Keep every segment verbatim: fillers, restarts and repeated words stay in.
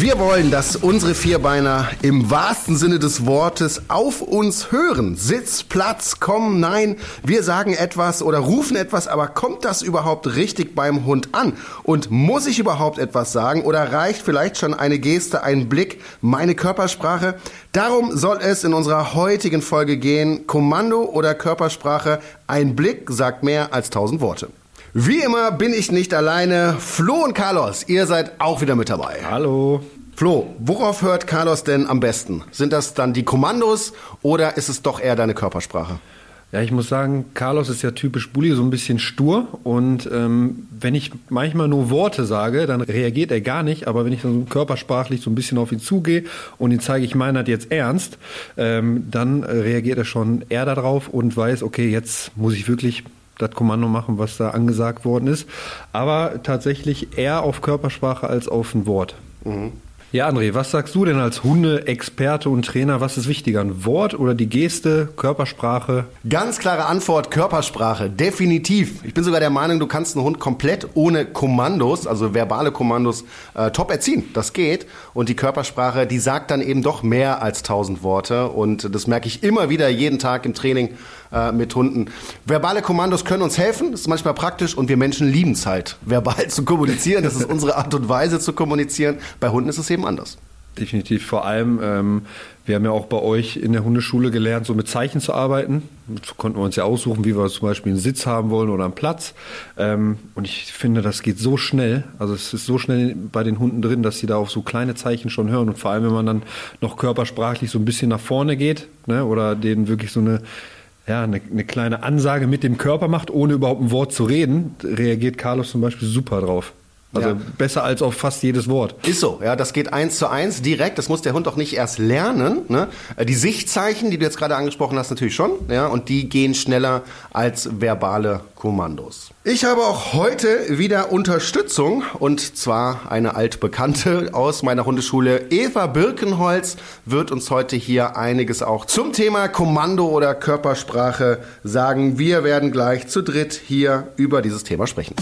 Wir wollen, dass unsere Vierbeiner im wahrsten Sinne des Wortes auf uns hören. Sitz, Platz, komm, nein. Wir sagen etwas oder rufen etwas, aber kommt das überhaupt richtig beim Hund an? Und muss ich überhaupt etwas sagen oder reicht vielleicht schon eine Geste, ein Blick, meine Körpersprache? Darum soll es in unserer heutigen Folge gehen. Kommando oder Körpersprache? Ein Blick sagt mehr als tausend Worte. Wie immer bin ich nicht alleine. Flo und Carlos, ihr seid auch wieder mit dabei. Hallo. Flo, worauf hört Carlos denn am besten? Sind das dann die Kommandos oder ist es doch eher deine Körpersprache? Ja, ich muss sagen, Carlos ist ja typisch Bulli, so ein bisschen stur. Und ähm, wenn ich manchmal nur Worte sage, dann reagiert er gar nicht. Aber wenn ich dann so körpersprachlich so ein bisschen auf ihn zugehe und ihn zeige, ich meine das jetzt ernst, ähm, dann reagiert er schon eher darauf und weiß, okay, jetzt muss ich wirklich das Kommando machen, was da angesagt worden ist. Aber tatsächlich eher auf Körpersprache als auf ein Wort. Mhm. Ja, André, was sagst du denn als Hunde-Experte und Trainer? Was ist wichtiger, ein Wort oder die Geste, Körpersprache? Ganz klare Antwort, Körpersprache, definitiv. Ich bin sogar der Meinung, du kannst einen Hund komplett ohne Kommandos, also verbale Kommandos, äh, top erziehen. Das geht. Und die Körpersprache, die sagt dann eben doch mehr als tausend Worte. Und das merke ich immer wieder, jeden Tag im Training äh, mit Hunden. Verbale Kommandos können uns helfen, das ist manchmal praktisch. Und wir Menschen lieben es halt, verbal zu kommunizieren. Das ist unsere Art und Weise zu kommunizieren. Bei Hunden ist es eben anders. Definitiv. Vor allem, ähm, wir haben ja auch bei euch in der Hundeschule gelernt, so mit Zeichen zu arbeiten. So konnten wir uns ja aussuchen, wie wir zum Beispiel einen Sitz haben wollen oder einen Platz. Ähm, und ich finde, das geht so schnell. Also es ist so schnell bei den Hunden drin, dass sie da auf so kleine Zeichen schon hören. Und vor allem, wenn man dann noch körpersprachlich so ein bisschen nach vorne geht, ne, oder denen wirklich so eine Ja, eine, eine kleine Ansage mit dem Körper macht, ohne überhaupt ein Wort zu reden, reagiert Carlos zum Beispiel super drauf. Also ja. Besser als auf fast jedes Wort. Ist so, ja, das geht eins zu eins direkt. Das muss der Hund auch nicht erst lernen. Ne? Die Sichtzeichen, die du jetzt gerade angesprochen hast, natürlich schon. Ja, und die gehen schneller als verbale Kommandos. Ich habe auch heute wieder Unterstützung und zwar eine altbekannte aus meiner Hundeschule. Eva Birkenholz wird uns heute hier einiges auch zum Thema Kommando oder Körpersprache sagen. Wir werden gleich zu dritt hier über dieses Thema sprechen.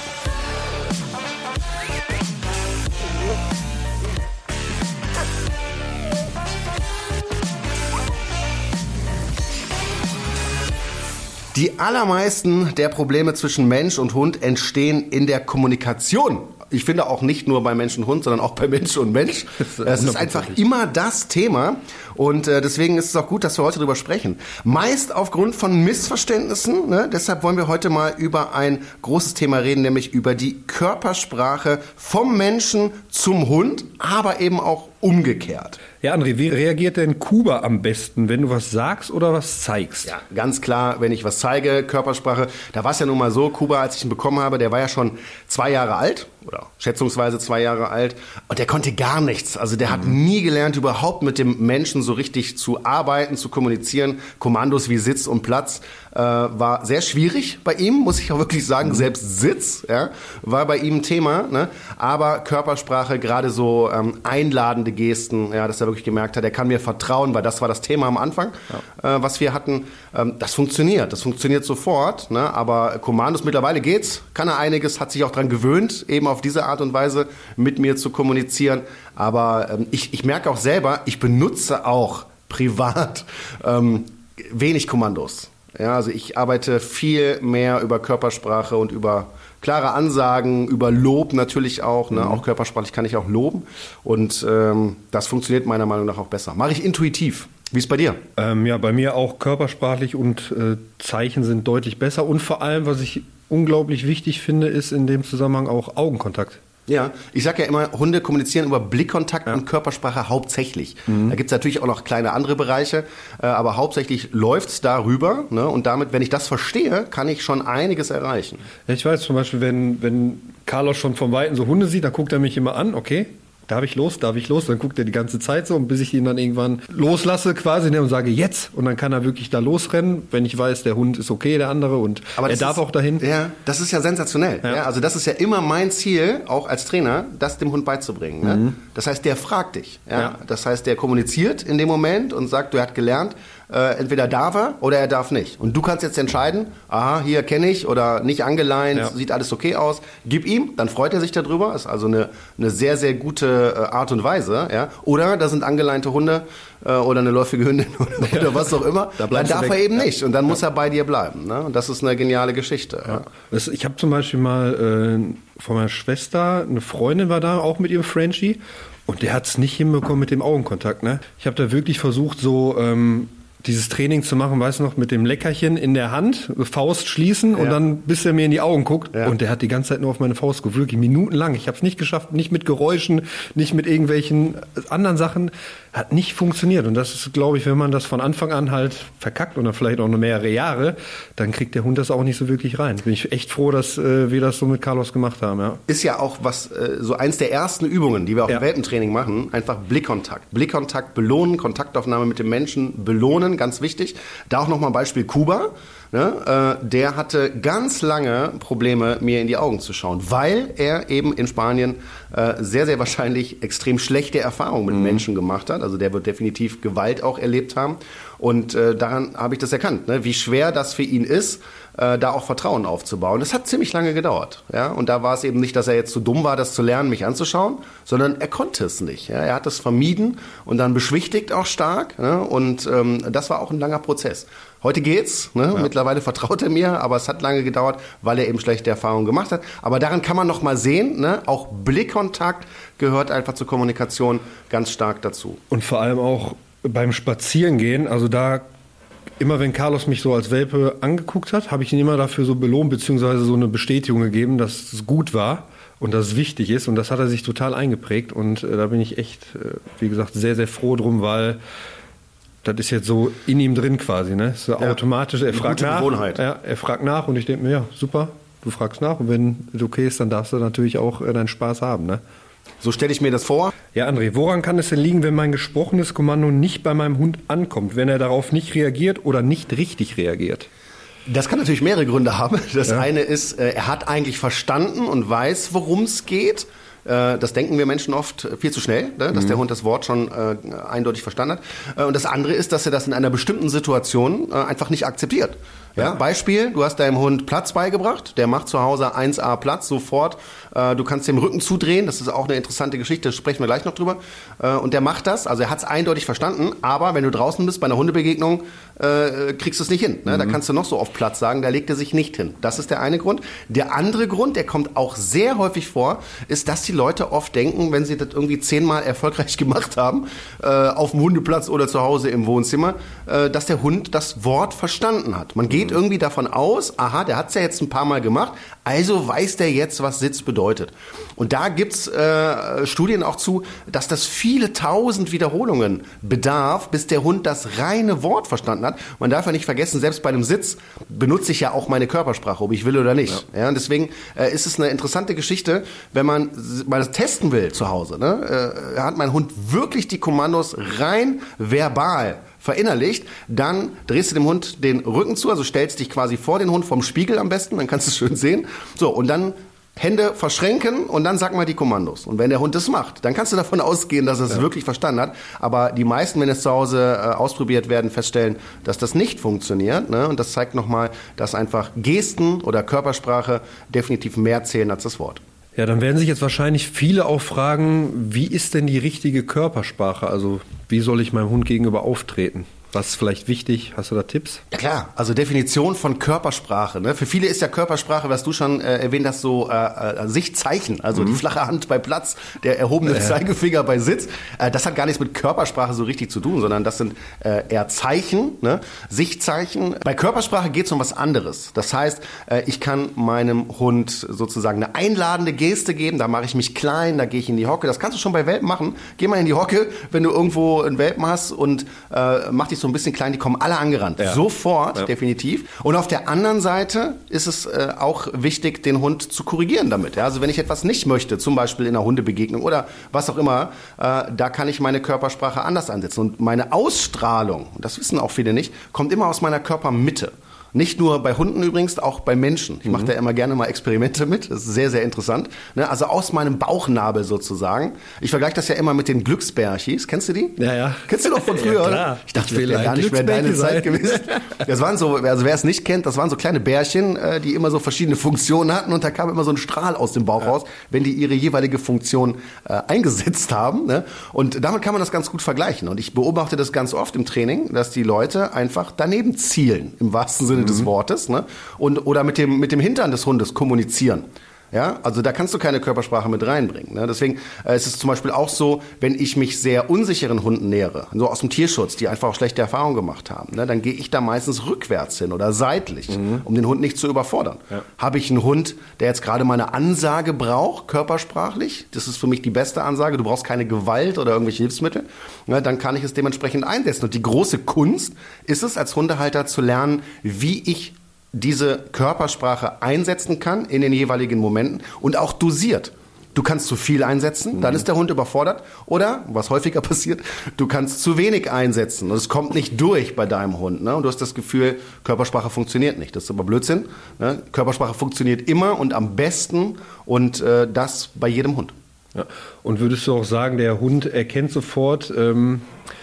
Die allermeisten der Probleme zwischen Mensch und Hund entstehen in der Kommunikation. Ich finde auch nicht nur bei Mensch und Hund, sondern auch bei Mensch und Mensch. Es ist einfach immer das Thema und äh, deswegen ist es auch gut, dass wir heute darüber sprechen. Meist aufgrund von Missverständnissen, ne? Deshalb wollen wir heute mal über ein großes Thema reden, nämlich über die Körpersprache vom Menschen zum Hund, aber eben auch umgekehrt. Ja, André, wie reagiert denn Kuba am besten, wenn du was sagst oder was zeigst? Ja, ganz klar, wenn ich was zeige, Körpersprache. Da war es ja nun mal so, Kuba, als ich ihn bekommen habe, der war ja schon zwei Jahre alt oder schätzungsweise zwei Jahre alt und der konnte gar nichts. Also der hat nie gelernt, überhaupt mit dem Menschen so richtig zu arbeiten, zu kommunizieren. Kommandos wie Sitz und Platz äh, war sehr schwierig bei ihm, muss ich auch wirklich sagen. Mhm. Selbst Sitz ja, war bei ihm ein Thema, ne? Aber Körpersprache, gerade so ähm, einladende Gesten, ja, dass er wirklich gemerkt hat, er kann mir vertrauen, weil das war das Thema am Anfang, ja. äh, was wir hatten. Ähm, das funktioniert, das funktioniert sofort, ne? Aber Kommandos, mittlerweile geht's, kann er einiges, hat sich auch dran gewöhnt, eben auf diese Art und Weise mit mir zu kommunizieren. Aber ähm, ich, ich merke auch selber, ich benutze auch privat ähm, wenig Kommandos. Ja, also ich arbeite viel mehr über Körpersprache und über klare Ansagen, über Lob natürlich auch. Ne? Mhm. Auch körpersprachlich kann ich auch loben. Und ähm, das funktioniert meiner Meinung nach auch besser. Mache ich intuitiv. Wie ist es bei dir? Ähm, ja, bei mir auch körpersprachlich und äh, Zeichen sind deutlich besser. Und vor allem, was ich unglaublich wichtig finde, ist in dem Zusammenhang auch Augenkontakt. Ja, ich sage ja immer, Hunde kommunizieren über Blickkontakt ja. und Körpersprache hauptsächlich. Mhm. Da gibt es natürlich auch noch kleine andere Bereiche, äh, aber hauptsächlich läuft's darüber. Ne? Und damit, wenn ich das verstehe, kann ich schon einiges erreichen. Ja, ich weiß zum Beispiel, wenn, wenn Carlos schon vom Weiten so Hunde sieht, dann guckt er mich immer an, okay, darf ich los, darf ich los? Dann guckt er die ganze Zeit so, und bis ich ihn dann irgendwann loslasse quasi, ne, und sage jetzt. Und dann kann er wirklich da losrennen, wenn ich weiß, der Hund ist okay, der andere, und aber er darf ist, auch dahin. Ja, das ist ja sensationell. Ja. Ja, also das ist ja immer mein Ziel, auch als Trainer, das dem Hund beizubringen. Ne? Mhm. Das heißt, der fragt dich. Ja? Ja. Das heißt, der kommuniziert in dem Moment und sagt, du hast gelernt, Äh, entweder darf er oder er darf nicht. Und du kannst jetzt entscheiden, aha, hier kenne ich oder nicht angeleint, ja. Sieht alles okay aus, gib ihm, dann freut er sich darüber. Ist also eine, eine sehr, sehr gute äh, Art und Weise. Ja? Oder da sind angeleinte Hunde äh, oder eine läufige Hündin oder, ja. oder was auch immer. Da dann darf er eben ja. nicht und dann ja. muss er bei dir bleiben. Ne? Und das ist eine geniale Geschichte. Ja. Ja. Das, ich habe zum Beispiel mal äh, von meiner Schwester, eine Freundin war da auch mit ihrem Frenchie und der hat es nicht hinbekommen mit dem Augenkontakt. Ne? Ich habe da wirklich versucht, so... Ähm, dieses Training zu machen, weißt du noch, mit dem Leckerchen in der Hand, Faust schließen ja. und dann bis er mir in die Augen guckt. Ja. Und der hat die ganze Zeit nur auf meine Faust geguckt, wirklich minutenlang. Ich habe es nicht geschafft, nicht mit Geräuschen, nicht mit irgendwelchen anderen Sachen. Hat nicht funktioniert. Und das ist, glaube ich, wenn man das von Anfang an halt verkackt und dann vielleicht auch noch mehrere Jahre, dann kriegt der Hund das auch nicht so wirklich rein. Bin ich echt froh, dass äh, wir das so mit Carlos gemacht haben. Ja. Ist ja auch was, äh, so eins der ersten Übungen, die wir auch ja. im Welpentraining machen, einfach Blickkontakt. Blickkontakt belohnen, Kontaktaufnahme mit dem Menschen belohnen, ganz wichtig. Da auch nochmal ein Beispiel Kuba. Ne, äh, der hatte ganz lange Probleme, mir in die Augen zu schauen, weil er eben in Spanien äh, sehr, sehr wahrscheinlich extrem schlechte Erfahrungen mit mhm. Menschen gemacht hat. Also der wird definitiv Gewalt auch erlebt haben. Und äh, daran habe ich das erkannt, ne, wie schwer das für ihn ist, äh, da auch Vertrauen aufzubauen. Das hat ziemlich lange gedauert. Ja? Und da war es eben nicht, dass er jetzt zu dumm war, das zu lernen, mich anzuschauen, sondern er konnte es nicht. Ja? Er hat es vermieden und dann beschwichtigt auch stark. Ne? Und ähm, das war auch ein langer Prozess. Heute geht's, ne? Ja. Mittlerweile vertraut er mir, aber es hat lange gedauert, weil er eben schlechte Erfahrungen gemacht hat. Aber daran kann man noch mal sehen, ne? Auch Blickkontakt gehört einfach zur Kommunikation ganz stark dazu. Und vor allem auch beim Spazierengehen, also da, immer wenn Carlos mich so als Welpe angeguckt hat, habe ich ihn immer dafür so belohnt, beziehungsweise so eine Bestätigung gegeben, dass es gut war und dass es wichtig ist. Und das hat er sich total eingeprägt. Und äh, da bin ich echt, äh, wie gesagt, sehr, sehr froh drum, weil das ist jetzt so in ihm drin quasi, ne? So ja, automatisch, er fragt nach. Gewohnheit. Ja, er fragt nach und ich denke mir, ja, super, du fragst nach und wenn es okay ist, dann darfst du natürlich auch äh, deinen Spaß haben, ne? So stelle ich mir das vor. Ja, André, woran kann es denn liegen, wenn mein gesprochenes Kommando nicht bei meinem Hund ankommt, wenn er darauf nicht reagiert oder nicht richtig reagiert? Das kann natürlich mehrere Gründe haben. Das ja. eine ist, er hat eigentlich verstanden und weiß, worum es geht. Das denken wir Menschen oft viel zu schnell, ne? Dass mhm. der Hund das Wort schon äh, eindeutig verstanden hat. Und das andere ist, dass er das in einer bestimmten Situation äh, einfach nicht akzeptiert. Ja? Beispiel, du hast deinem Hund Platz beigebracht, der macht zu Hause eins A Platz sofort. Äh, du kannst dem Rücken zudrehen, das ist auch eine interessante Geschichte, da sprechen wir gleich noch drüber. Äh, und der macht das, also er hat es eindeutig verstanden, aber wenn du draußen bist bei einer Hundebegegnung, äh, kriegst du es nicht hin. Ne? Mhm. Da kannst du noch so oft Platz sagen, da legt er sich nicht hin. Das ist der eine Grund. Der andere Grund, der kommt auch sehr häufig vor, ist, dass die Leute oft denken, wenn sie das irgendwie zehnmal erfolgreich gemacht haben, äh, auf dem Hundeplatz oder zu Hause im Wohnzimmer, äh, dass der Hund das Wort verstanden hat. Man geht irgendwie davon aus, aha, der hat es ja jetzt ein paar Mal gemacht, also weiß der jetzt, was Sitz bedeutet. Und da gibt's äh, Studien auch zu, dass das viele tausend Wiederholungen bedarf, bis der Hund das reine Wort verstanden hat. Man darf ja nicht vergessen, selbst bei einem Sitz benutze ich ja auch meine Körpersprache, ob ich will oder nicht. Ja. Ja, und deswegen äh, ist es eine interessante Geschichte, wenn man mal das testen will zu Hause. Ne? Äh, hat mein Hund wirklich die Kommandos rein verbal verinnerlicht, dann drehst du dem Hund den Rücken zu, also stellst dich quasi vor den Hund vom Spiegel am besten, dann kannst du es schön sehen. So, und dann Hände verschränken und dann sag mal die Kommandos. Und wenn der Hund das macht, dann kannst du davon ausgehen, dass er es ja. wirklich verstanden hat. Aber die meisten, wenn es zu Hause äh, ausprobiert werden, feststellen, dass das nicht funktioniert. Ne? Und das zeigt nochmal, dass einfach Gesten oder Körpersprache definitiv mehr zählen als das Wort. Ja, dann werden sich jetzt wahrscheinlich viele auch fragen, wie ist denn die richtige Körpersprache? Also wie soll ich meinem Hund gegenüber auftreten? Was ist vielleicht wichtig? Hast du da Tipps? Ja klar, also Definition von Körpersprache. Ne? Für viele ist ja Körpersprache, was du schon äh, erwähnt hast, so äh, äh, Sichtzeichen. Also mhm. die flache Hand bei Platz, der erhobene äh. Zeigefinger bei Sitz. Äh, das hat gar nichts mit Körpersprache so richtig zu tun, sondern das sind äh, eher Zeichen, ne? Sichtzeichen. Bei Körpersprache geht es um was anderes. Das heißt, äh, ich kann meinem Hund sozusagen eine einladende Geste geben. Da mache ich mich klein, da gehe ich in die Hocke. Das kannst du schon bei Welpen machen. Geh mal in die Hocke, wenn du irgendwo einen Welpen hast und äh, mach dich so ein bisschen klein, die kommen alle angerannt. Ja. Sofort, ja. definitiv. Und auf der anderen Seite ist es äh, auch wichtig, den Hund zu korrigieren damit. Ja? Also wenn ich etwas nicht möchte, zum Beispiel in einer Hundebegegnung oder was auch immer, äh, da kann ich meine Körpersprache anders ansetzen. Und meine Ausstrahlung, das wissen auch viele nicht, kommt immer aus meiner Körpermitte. Nicht nur bei Hunden übrigens, auch bei Menschen. Ich mache da immer gerne mal Experimente mit. Das ist sehr, sehr interessant. Ne? Also aus meinem Bauchnabel sozusagen. Ich vergleiche das ja immer mit den Glücksbärchis. Kennst du die? Ja, ja. Kennst du doch von früher, ja, oder? Ich dachte, das wäre gar nicht mehr deine Zeit gewesen. Das waren so, also wer es nicht kennt, das waren so kleine Bärchen, die immer so verschiedene Funktionen hatten und da kam immer so ein Strahl aus dem Bauch ja. raus, wenn die ihre jeweilige Funktion äh, eingesetzt haben. Ne? Und damit kann man das ganz gut vergleichen. Und ich beobachte das ganz oft im Training, dass die Leute einfach daneben zielen, im wahrsten Sinne mhm. des Wortes, ne? Und, oder mit dem, mit dem Hintern des Hundes kommunizieren. Ja, also da kannst du keine Körpersprache mit reinbringen. Ne? Deswegen äh, ist es zum Beispiel auch so, wenn ich mich sehr unsicheren Hunden nähere, so aus dem Tierschutz, die einfach auch schlechte Erfahrungen gemacht haben, ne? Dann gehe ich da meistens rückwärts hin oder seitlich, mhm. um den Hund nicht zu überfordern. Ja. Habe ich einen Hund, der jetzt gerade mal eine Ansage braucht, körpersprachlich, das ist für mich die beste Ansage, du brauchst keine Gewalt oder irgendwelche Hilfsmittel, ne? Dann kann ich es dementsprechend einsetzen. Und die große Kunst ist es, als Hundehalter zu lernen, wie ich diese Körpersprache einsetzen kann in den jeweiligen Momenten und auch dosiert. Du kannst zu viel einsetzen, dann ist der Hund überfordert. Oder, was häufiger passiert, du kannst zu wenig einsetzen und es kommt nicht durch bei deinem Hund. Ne? Und du hast das Gefühl, Körpersprache funktioniert nicht. Das ist aber Blödsinn. Ne? Körpersprache funktioniert immer und am besten und äh, das bei jedem Hund. Ja. Und würdest du auch sagen, der Hund erkennt sofort, ähm,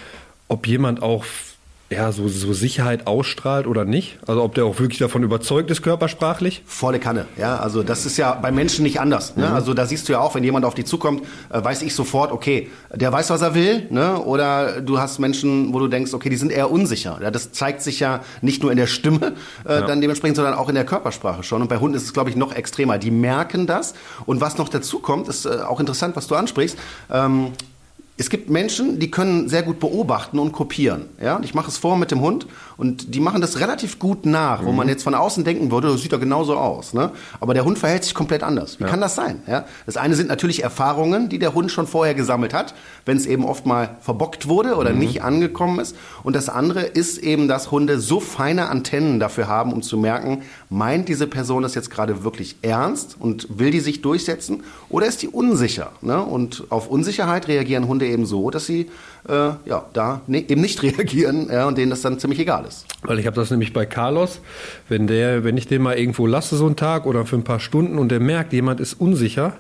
ob jemand auch ja, so, so Sicherheit ausstrahlt oder nicht? Also ob der auch wirklich davon überzeugt ist, körpersprachlich? Volle Kanne, ja. Also das ist ja bei Menschen nicht anders. Ne? Mhm. Also da siehst du ja auch, wenn jemand auf dich zukommt, äh, weiß ich sofort, okay, der weiß, was er will. Ne? Oder du hast Menschen, wo du denkst, okay, die sind eher unsicher. Ja, das zeigt sich ja nicht nur in der Stimme äh, ja. dann dementsprechend, sondern auch in der Körpersprache schon. Und bei Hunden ist es, glaube ich, noch extremer. Die merken das. Und was noch dazu kommt, ist äh, auch interessant, was du ansprichst. Ähm, Es gibt Menschen, die können sehr gut beobachten und kopieren. Ja? Ich mache es vor mit dem Hund und die machen das relativ gut nach, mhm. wo man jetzt von außen denken würde, das sieht doch genauso aus. Ne? Aber der Hund verhält sich komplett anders. Wie ja. kann das sein? Ja? Das eine sind natürlich Erfahrungen, die der Hund schon vorher gesammelt hat, wenn es eben oft mal verbockt wurde oder mhm. nicht angekommen ist. Und das andere ist eben, dass Hunde so feine Antennen dafür haben, um zu merken, meint diese Person das jetzt gerade wirklich ernst und will die sich durchsetzen oder ist die unsicher? Ne? Und auf Unsicherheit reagieren Hunde eben so, dass sie äh, ja, da ne, eben nicht reagieren ja, und denen das dann ziemlich egal ist. Weil ich habe das nämlich bei Carlos, wenn der, wenn ich den mal irgendwo lasse so einen Tag oder für ein paar Stunden und der merkt, jemand ist unsicher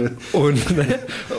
und, ne,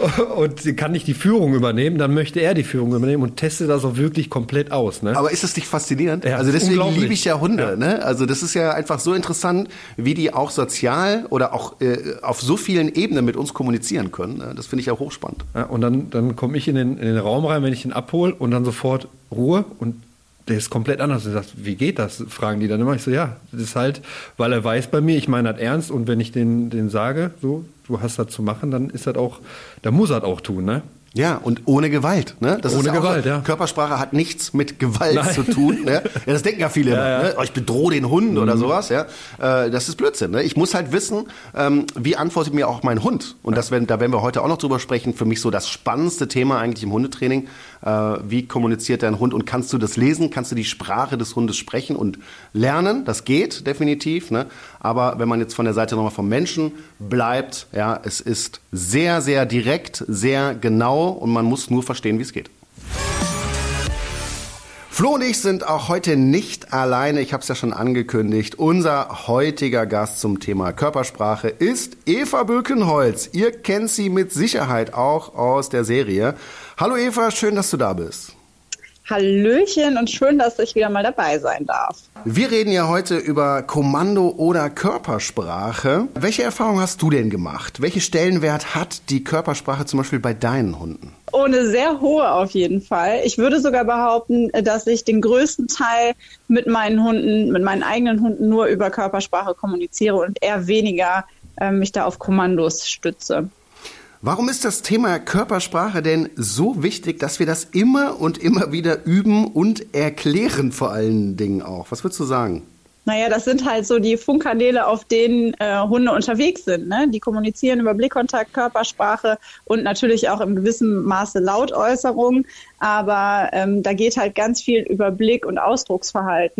und kann nicht die Führung übernehmen, dann möchte er die Führung übernehmen und testet das auch wirklich komplett aus. Ne? Aber ist das nicht faszinierend? Ja, also deswegen liebe ich ja Hunde. Ja. Ne? Also das ist ja einfach so interessant, wie die auch sozial oder auch äh, auf so vielen Ebenen mit uns kommunizieren können. Ne? Das finde ich ja hochspannend. Ja, und dann, dann komme ich in den, in den Raum rein, wenn ich ihn abhole und dann sofort Ruhe und der ist komplett anders. Du sagst, wie geht das? Fragen die dann immer. Ich so, ja, das ist halt, weil er weiß bei mir, ich meine das ernst und wenn ich den, den sage, so, du hast das zu machen, dann ist das auch, da muss er das auch tun, ne? Ja, und ohne Gewalt. Ne? Das ohne ist ja Gewalt, so, ja. Körpersprache hat nichts mit Gewalt Nein. zu tun. Ne? Ja, das denken ja viele ja, immer. ja. Ne? Ich bedrohe den Hund mhm. oder sowas. Ja? Äh, das ist Blödsinn. Ne? Ich muss halt wissen, ähm, wie antwortet mir auch mein Hund. Und das werden, da werden wir heute auch noch drüber sprechen. Für mich so das spannendste Thema eigentlich im Hundetraining. Äh, wie kommuniziert dein Hund? Und kannst du das lesen? Kannst du die Sprache des Hundes sprechen und lernen? Das geht definitiv. Ne? Aber wenn man jetzt von der Seite nochmal vom Menschen bleibt, ja, es ist sehr, sehr direkt, sehr genau und man muss nur verstehen, wie es geht. Flo und ich sind auch heute nicht alleine, ich habe es ja schon angekündigt. Unser heutiger Gast zum Thema Körpersprache ist Eva Bökenholz. Ihr kennt sie mit Sicherheit auch aus der Serie. Hallo Eva, schön, dass du da bist. Hallöchen und schön, dass ich wieder mal dabei sein darf. Wir reden ja heute über Kommando oder Körpersprache. Welche Erfahrung hast du denn gemacht? Welchen Stellenwert hat die Körpersprache zum Beispiel bei deinen Hunden? Oh, eine sehr hohe auf jeden Fall. Ich würde sogar behaupten, dass ich den größten Teil mit meinen Hunden, mit meinen eigenen Hunden nur über Körpersprache kommuniziere und eher weniger äh, mich da auf Kommandos stütze. Warum ist das Thema Körpersprache denn so wichtig, dass wir das immer und immer wieder üben und erklären vor allen Dingen auch? Was würdest du sagen? Naja, das sind halt so die Funkkanäle, auf denen äh, Hunde unterwegs sind. Ne? Die kommunizieren über Blickkontakt, Körpersprache und natürlich auch im gewissen Maße Lautäußerung. Aber ähm, da geht halt ganz viel über Blick- und Ausdrucksverhalten.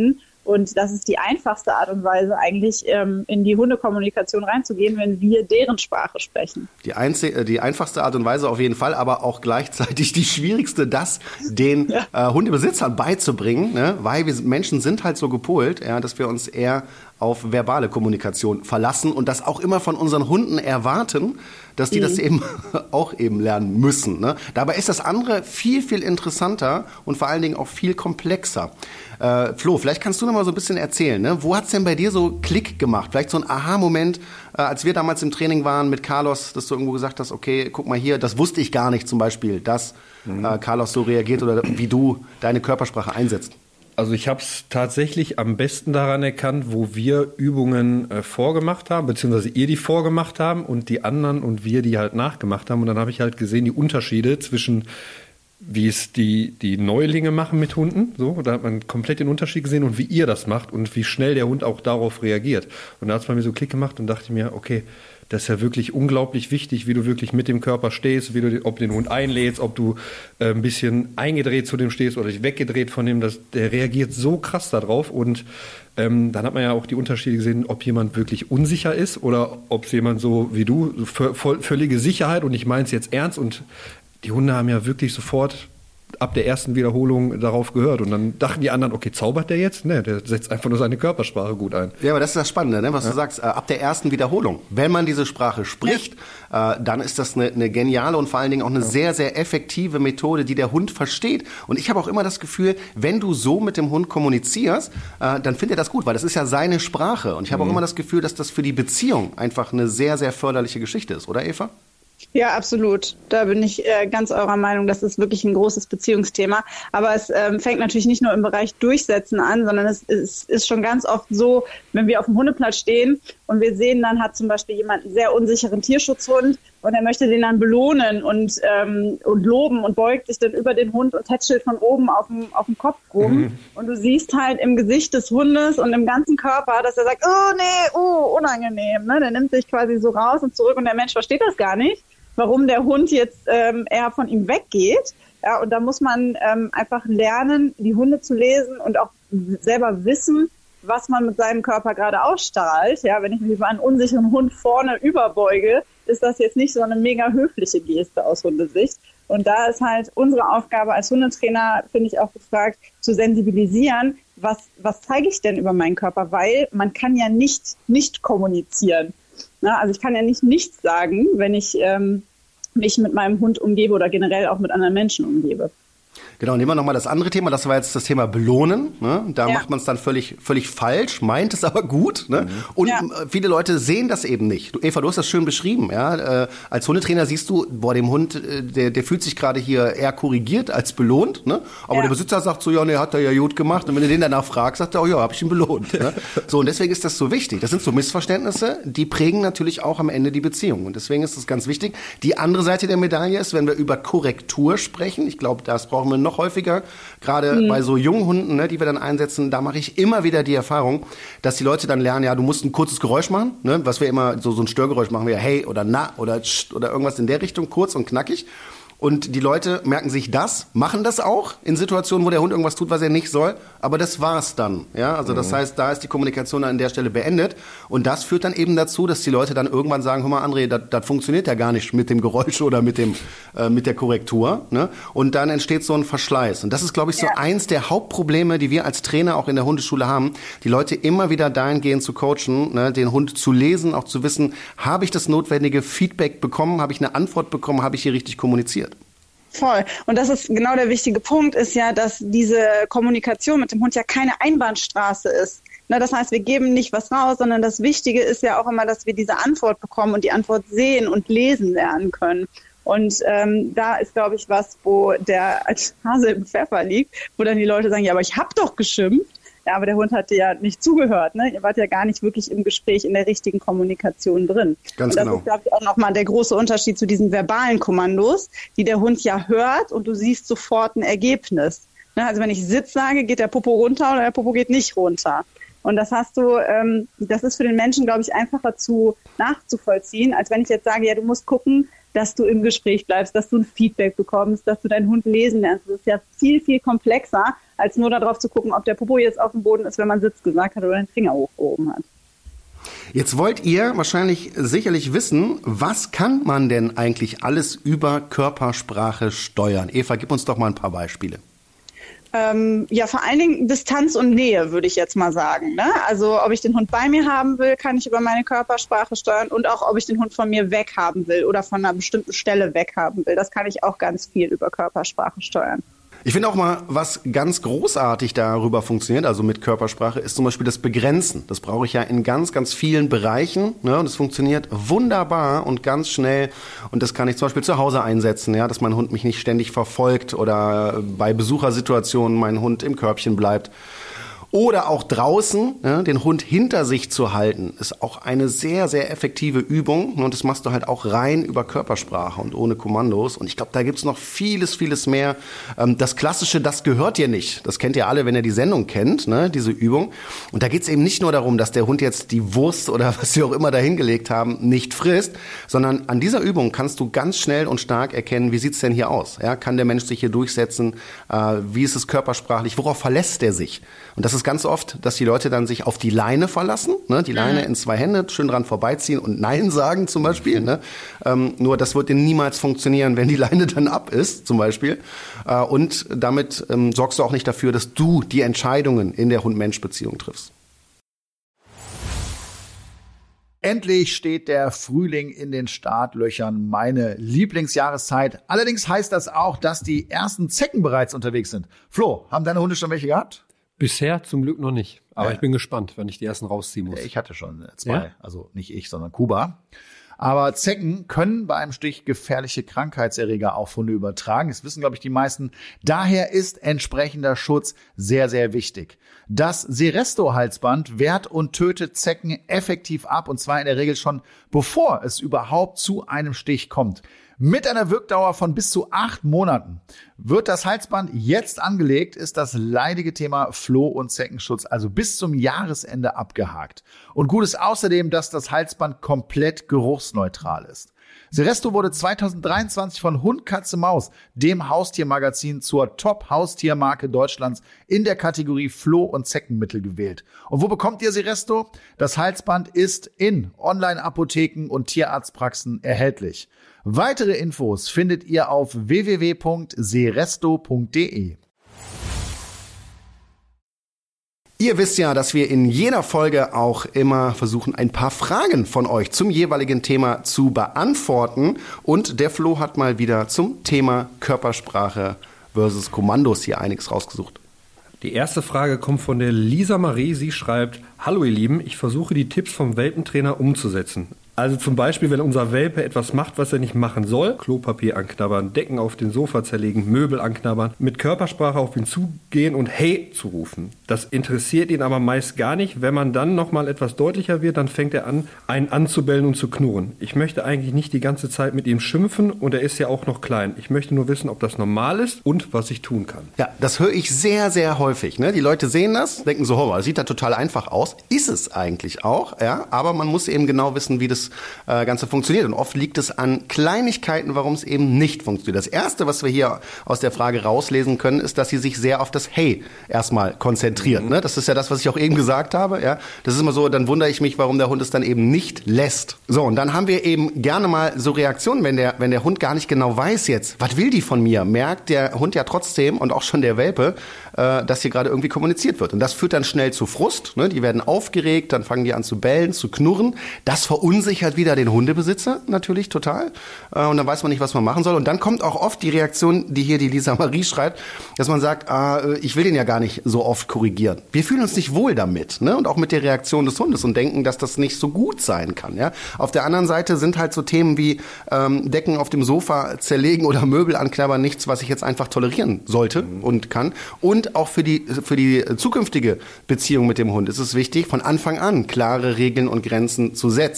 Und das ist die einfachste Art und Weise eigentlich, ähm, in die Hundekommunikation reinzugehen, wenn wir deren Sprache sprechen. Die, einzig, die einfachste Art und Weise auf jeden Fall, aber auch gleichzeitig die schwierigste, das den ja. äh, Hundebesitzern beizubringen, ne? Weil wir Menschen sind halt so gepolt, ja, dass wir uns eher auf verbale Kommunikation verlassen und das auch immer von unseren Hunden erwarten, dass die mhm. das eben auch eben lernen müssen. Ne? Dabei ist das andere viel, viel interessanter und vor allen Dingen auch viel komplexer. Äh, Flo, vielleicht kannst du noch mal so ein bisschen erzählen, ne? Wo hat's denn bei dir so Klick gemacht? Vielleicht so ein Aha-Moment, äh, als wir damals im Training waren mit Carlos, dass du irgendwo gesagt hast, okay, guck mal hier, das wusste ich gar nicht zum Beispiel, dass mhm. äh, Carlos so reagiert oder wie du deine Körpersprache einsetzt. Also ich habe es tatsächlich am besten daran erkannt, wo wir Übungen äh, vorgemacht haben, beziehungsweise ihr die vorgemacht haben und die anderen und wir die halt nachgemacht haben. Und dann habe ich halt gesehen, die Unterschiede zwischen, wie es die, die Neulinge machen mit Hunden, so, da hat man komplett den Unterschied gesehen und wie ihr das macht und wie schnell der Hund auch darauf reagiert. Und da hat es bei mir so Klick gemacht und dachte mir, okay, das ist ja wirklich unglaublich wichtig, wie du wirklich mit dem Körper stehst, wie du, ob du den Hund einlädst, ob du äh, ein bisschen eingedreht zu dem stehst oder dich weggedreht von dem. Das, der reagiert so krass darauf. Und ähm, dann hat man ja auch die Unterschiede gesehen, ob jemand wirklich unsicher ist oder ob es jemand so wie du, so voll, völlige Sicherheit und ich meine es jetzt ernst. Und die Hunde haben ja wirklich sofort ab der ersten Wiederholung darauf gehört. Und dann dachten die anderen, okay, zaubert der jetzt? Ne, der setzt einfach nur seine Körpersprache gut ein. Ja, aber das ist das Spannende, ne, was ja. du sagst. Äh, ab der ersten Wiederholung, wenn man diese Sprache spricht, ja. äh, dann ist das eine, eine geniale und vor allen Dingen auch eine ja. sehr, sehr effektive Methode, die der Hund versteht. Und ich habe auch immer das Gefühl, wenn du so mit dem Hund kommunizierst, äh, dann findet er das gut, weil das ist ja seine Sprache. Und ich habe mhm. auch immer das Gefühl, dass das für die Beziehung einfach eine sehr, sehr förderliche Geschichte ist. Oder, Eva? Ja, absolut. Da bin ich äh, ganz eurer Meinung. Das ist wirklich ein großes Beziehungsthema. Aber es ähm, fängt natürlich nicht nur im Bereich Durchsetzen an, sondern es ist, ist schon ganz oft so, wenn wir auf dem Hundeplatz stehen und wir sehen, dann hat zum Beispiel jemand einen sehr unsicheren Tierschutzhund und er möchte den dann belohnen und, ähm, und loben und beugt sich dann über den Hund und tätschelt von oben auf dem, auf dem Kopf rum. Mhm. Und du siehst halt im Gesicht des Hundes und im ganzen Körper, dass er sagt, oh nee, oh, unangenehm. Ne? Der nimmt sich quasi so raus und zurück und der Mensch versteht das gar nicht, warum der Hund jetzt ähm, eher von ihm weggeht. Ja, und da muss man ähm, einfach lernen, die Hunde zu lesen und auch selber wissen, was man mit seinem Körper gerade ausstrahlt. Ja, wenn ich mich über einen unsicheren Hund vorne überbeuge, ist das jetzt nicht so eine mega höfliche Geste aus Hundesicht. Und da ist halt unsere Aufgabe als Hundetrainer, finde ich, auch gefragt, zu sensibilisieren, was, was zeige ich denn über meinen Körper? Weil man kann ja nicht nicht kommunizieren. Na, also ich kann ja nicht nichts sagen, wenn ich ähm, mich mit meinem Hund umgebe oder generell auch mit anderen Menschen umgebe. Genau, nehmen wir nochmal das andere Thema, das war jetzt das Thema Belohnen. Ne? Da ja. macht man es dann völlig völlig falsch, meint es aber gut. Ne? Mhm. Und ja. viele Leute sehen das eben nicht. Du, Eva, du hast das schön beschrieben. Ja? Äh, als Hundetrainer siehst du, boah, dem Hund, der, der fühlt sich gerade hier eher korrigiert als belohnt. Ne? Aber ja. der Besitzer sagt so, ja, ne, hat er ja gut gemacht. Und wenn du den danach fragst, sagt er, oh ja, hab ich ihn belohnt. Ne? So, und deswegen ist das so wichtig. Das sind so Missverständnisse, die prägen natürlich auch am Ende die Beziehung. Und deswegen ist das ganz wichtig. Die andere Seite der Medaille ist, wenn wir über Korrektur sprechen, ich glaube, das brauchen wir noch häufiger, gerade mhm. bei so jungen Hunden, ne, die wir dann einsetzen, da mache ich immer wieder die Erfahrung, dass die Leute dann lernen, ja, du musst ein kurzes Geräusch machen, ne, was wir immer, so, so ein Störgeräusch machen wir, hey oder na oder tsch, oder irgendwas in der Richtung, kurz und knackig. Und die Leute merken sich das, machen das auch in Situationen, wo der Hund irgendwas tut, was er nicht soll. Aber das war's dann. Ja, also das mhm. heißt, da ist die Kommunikation an der Stelle beendet. Und das führt dann eben dazu, dass die Leute dann irgendwann sagen, hör mal, André, das, das funktioniert ja gar nicht mit dem Geräusch oder mit dem äh, mit der Korrektur. Ne? Und dann entsteht so ein Verschleiß. Und das ist, glaube ich, so ja. eins der Hauptprobleme, die wir als Trainer auch in der Hundeschule haben, die Leute immer wieder dahingehend zu coachen, ne? Den Hund zu lesen, auch zu wissen, habe ich das notwendige Feedback bekommen, habe ich eine Antwort bekommen, habe ich hier richtig kommuniziert. Voll. Und das ist genau der wichtige Punkt, ist ja, dass diese Kommunikation mit dem Hund ja keine Einbahnstraße ist. Na, das heißt, wir geben nicht was raus, sondern das Wichtige ist ja auch immer, dass wir diese Antwort bekommen und die Antwort sehen und lesen lernen können. Und ähm, da ist, glaube ich, was, wo der als Hase im Pfeffer liegt, wo dann die Leute sagen, ja, aber ich habe doch geschimpft. Ja, aber der Hund hat dir ja nicht zugehört, ne? Ihr wart ja gar nicht wirklich im Gespräch in der richtigen Kommunikation drin. Ganz und das genau. ist, glaube ich, auch nochmal der große Unterschied zu diesen verbalen Kommandos, die der Hund ja hört und du siehst sofort ein Ergebnis. Ne? Also wenn ich Sitz sage, geht der Popo runter oder der Popo geht nicht runter. Und das hast du, ähm, das ist für den Menschen, glaube ich, einfacher zu nachzuvollziehen, als wenn ich jetzt sage, ja, du musst gucken, dass du im Gespräch bleibst, dass du ein Feedback bekommst, dass du deinen Hund lesen lernst. Das ist ja viel, viel komplexer, als nur darauf zu gucken, ob der Popo jetzt auf dem Boden ist, wenn man Sitz gesagt hat oder den Finger hochgehoben hat. Jetzt wollt ihr wahrscheinlich sicherlich wissen, was kann man denn eigentlich alles über Körpersprache steuern? Eva, gib uns doch mal ein paar Beispiele. Ähm, ja, vor allen Dingen Distanz und Nähe, würde ich jetzt mal sagen. Ne? Also ob ich den Hund bei mir haben will, kann ich über meine Körpersprache steuern und auch ob ich den Hund von mir weg haben will oder von einer bestimmten Stelle weg haben will. Das kann ich auch ganz viel über Körpersprache steuern. Ich finde auch mal, was ganz großartig darüber funktioniert, also mit Körpersprache, ist zum Beispiel das Begrenzen. Das brauche ich ja in ganz, ganz vielen Bereichen. Ne? Und es funktioniert wunderbar und ganz schnell. Und das kann ich zum Beispiel zu Hause einsetzen, ja, dass mein Hund mich nicht ständig verfolgt oder bei Besuchersituationen mein Hund im Körbchen bleibt. Oder auch draußen, ja, den Hund hinter sich zu halten, ist auch eine sehr, sehr effektive Übung. Und das machst du halt auch rein über Körpersprache und ohne Kommandos. Und ich glaube, da gibt's noch vieles, vieles mehr. Das Klassische, das gehört dir nicht. Das kennt ihr alle, wenn ihr die Sendung kennt, ne, diese Übung. Und da geht's eben nicht nur darum, dass der Hund jetzt die Wurst oder was sie auch immer da hingelegt haben, nicht frisst, sondern an dieser Übung kannst du ganz schnell und stark erkennen, wie sieht's denn hier aus? Ja, kann der Mensch sich hier durchsetzen? Wie ist es körpersprachlich? Worauf verlässt er sich? Und das ist ganz oft, dass die Leute dann sich auf die Leine verlassen, ne? Die Leine mhm. in zwei Hände, schön dran vorbeiziehen und Nein sagen zum Beispiel. Ne? Ähm, nur das wird ihnen niemals funktionieren, wenn die Leine dann ab ist zum Beispiel. Äh, und damit ähm, sorgst du auch nicht dafür, dass du die Entscheidungen in der Hund-Mensch-Beziehung triffst. Endlich steht der Frühling in den Startlöchern, meine Lieblingsjahreszeit. Allerdings heißt das auch, dass die ersten Zecken bereits unterwegs sind. Flo, haben deine Hunde schon welche gehabt? Bisher zum Glück noch nicht. Aber Ja. ich bin gespannt, wenn ich die ersten rausziehen muss. Ich hatte schon zwei, Ja? also nicht ich, sondern Kuba. Aber Zecken können bei einem Stich gefährliche Krankheitserreger auf Hunde übertragen. Das wissen, glaube ich, die meisten. Daher ist entsprechender Schutz sehr, sehr wichtig. Das Seresto-Halsband wehrt und tötet Zecken effektiv ab, und zwar in der Regel schon, bevor es überhaupt zu einem Stich kommt. Mit einer Wirkdauer von bis zu acht Monaten. Wird das Halsband jetzt angelegt, ist das leidige Thema Floh- und Zeckenschutz also bis zum Jahresende abgehakt. Und gut ist außerdem, dass das Halsband komplett geruchsneutral ist. Seresto wurde zweitausenddreiundzwanzig von Hund, Katze, Maus, dem Haustiermagazin, zur Top-Haustiermarke Deutschlands in der Kategorie Floh- und Zeckenmittel gewählt. Und wo bekommt ihr Seresto? Das Halsband ist in Online-Apotheken und Tierarztpraxen erhältlich. Weitere Infos findet ihr auf w w w punkt seresto punkt d e. Ihr wisst ja, dass wir in jeder Folge auch immer versuchen, ein paar Fragen von euch zum jeweiligen Thema zu beantworten. Und der Flo hat mal wieder zum Thema Körpersprache versus Kommandos hier einiges rausgesucht. Die erste Frage kommt von der Lisa Marie. Sie schreibt: Hallo ihr Lieben, ich versuche die Tipps vom Welpentrainer umzusetzen. Also zum Beispiel, wenn unser Welpe etwas macht, was er nicht machen soll, Klopapier anknabbern, Decken auf den Sofa zerlegen, Möbel anknabbern, mit Körpersprache auf ihn zugehen und Hey zu rufen. Das interessiert ihn aber meist gar nicht. Wenn man dann nochmal etwas deutlicher wird, dann fängt er an, einen anzubellen und zu knurren. Ich möchte eigentlich nicht die ganze Zeit mit ihm schimpfen und er ist ja auch noch klein. Ich möchte nur wissen, ob das normal ist und was ich tun kann. Ja, das höre ich sehr, sehr häufig. Ne? Die Leute sehen das, denken so, oh, das sieht da total einfach aus. Ist es eigentlich auch, ja. Aber man muss eben genau wissen, wie das äh, Ganze funktioniert. Und oft liegt es an Kleinigkeiten, warum es eben nicht funktioniert. Das Erste, was wir hier aus der Frage rauslesen können, ist, dass sie sich sehr auf das Hey erstmal konzentriert. Mhm. Ne? Das ist ja das, was ich auch eben gesagt habe. Ja? Das ist immer so, dann wundere ich mich, warum der Hund es dann eben nicht lässt. So, und dann haben wir eben gerne mal so Reaktionen, wenn der, wenn der Hund gar nicht genau weiß jetzt, was will die von mir, merkt der Hund ja trotzdem und auch schon der Welpe, äh, dass hier gerade irgendwie kommuniziert wird. Und das führt dann schnell zu Frust. Ne? Die werden aufgeregt, dann fangen die an zu bellen, zu knurren. Das verunsichert wieder den Hundebesitzer natürlich total. Äh, und dann weiß man nicht, was man machen soll. Und dann kommt auch oft die Reaktion, die hier die Lisa Marie schreibt, dass man sagt, äh, ich will den ja gar nicht so oft korrigieren. Wir fühlen uns nicht wohl damit, ne? Und auch mit der Reaktion des Hundes und denken, dass das nicht so gut sein kann. Ja? Auf der anderen Seite sind halt so Themen wie ähm, Decken auf dem Sofa zerlegen oder Möbel anknabbern nichts, was ich jetzt einfach tolerieren sollte mhm. und kann. Und auch für die, für die zukünftige Beziehung mit dem Hund ist es wichtig, von Anfang an klare Regeln und Grenzen zu setzen. Und das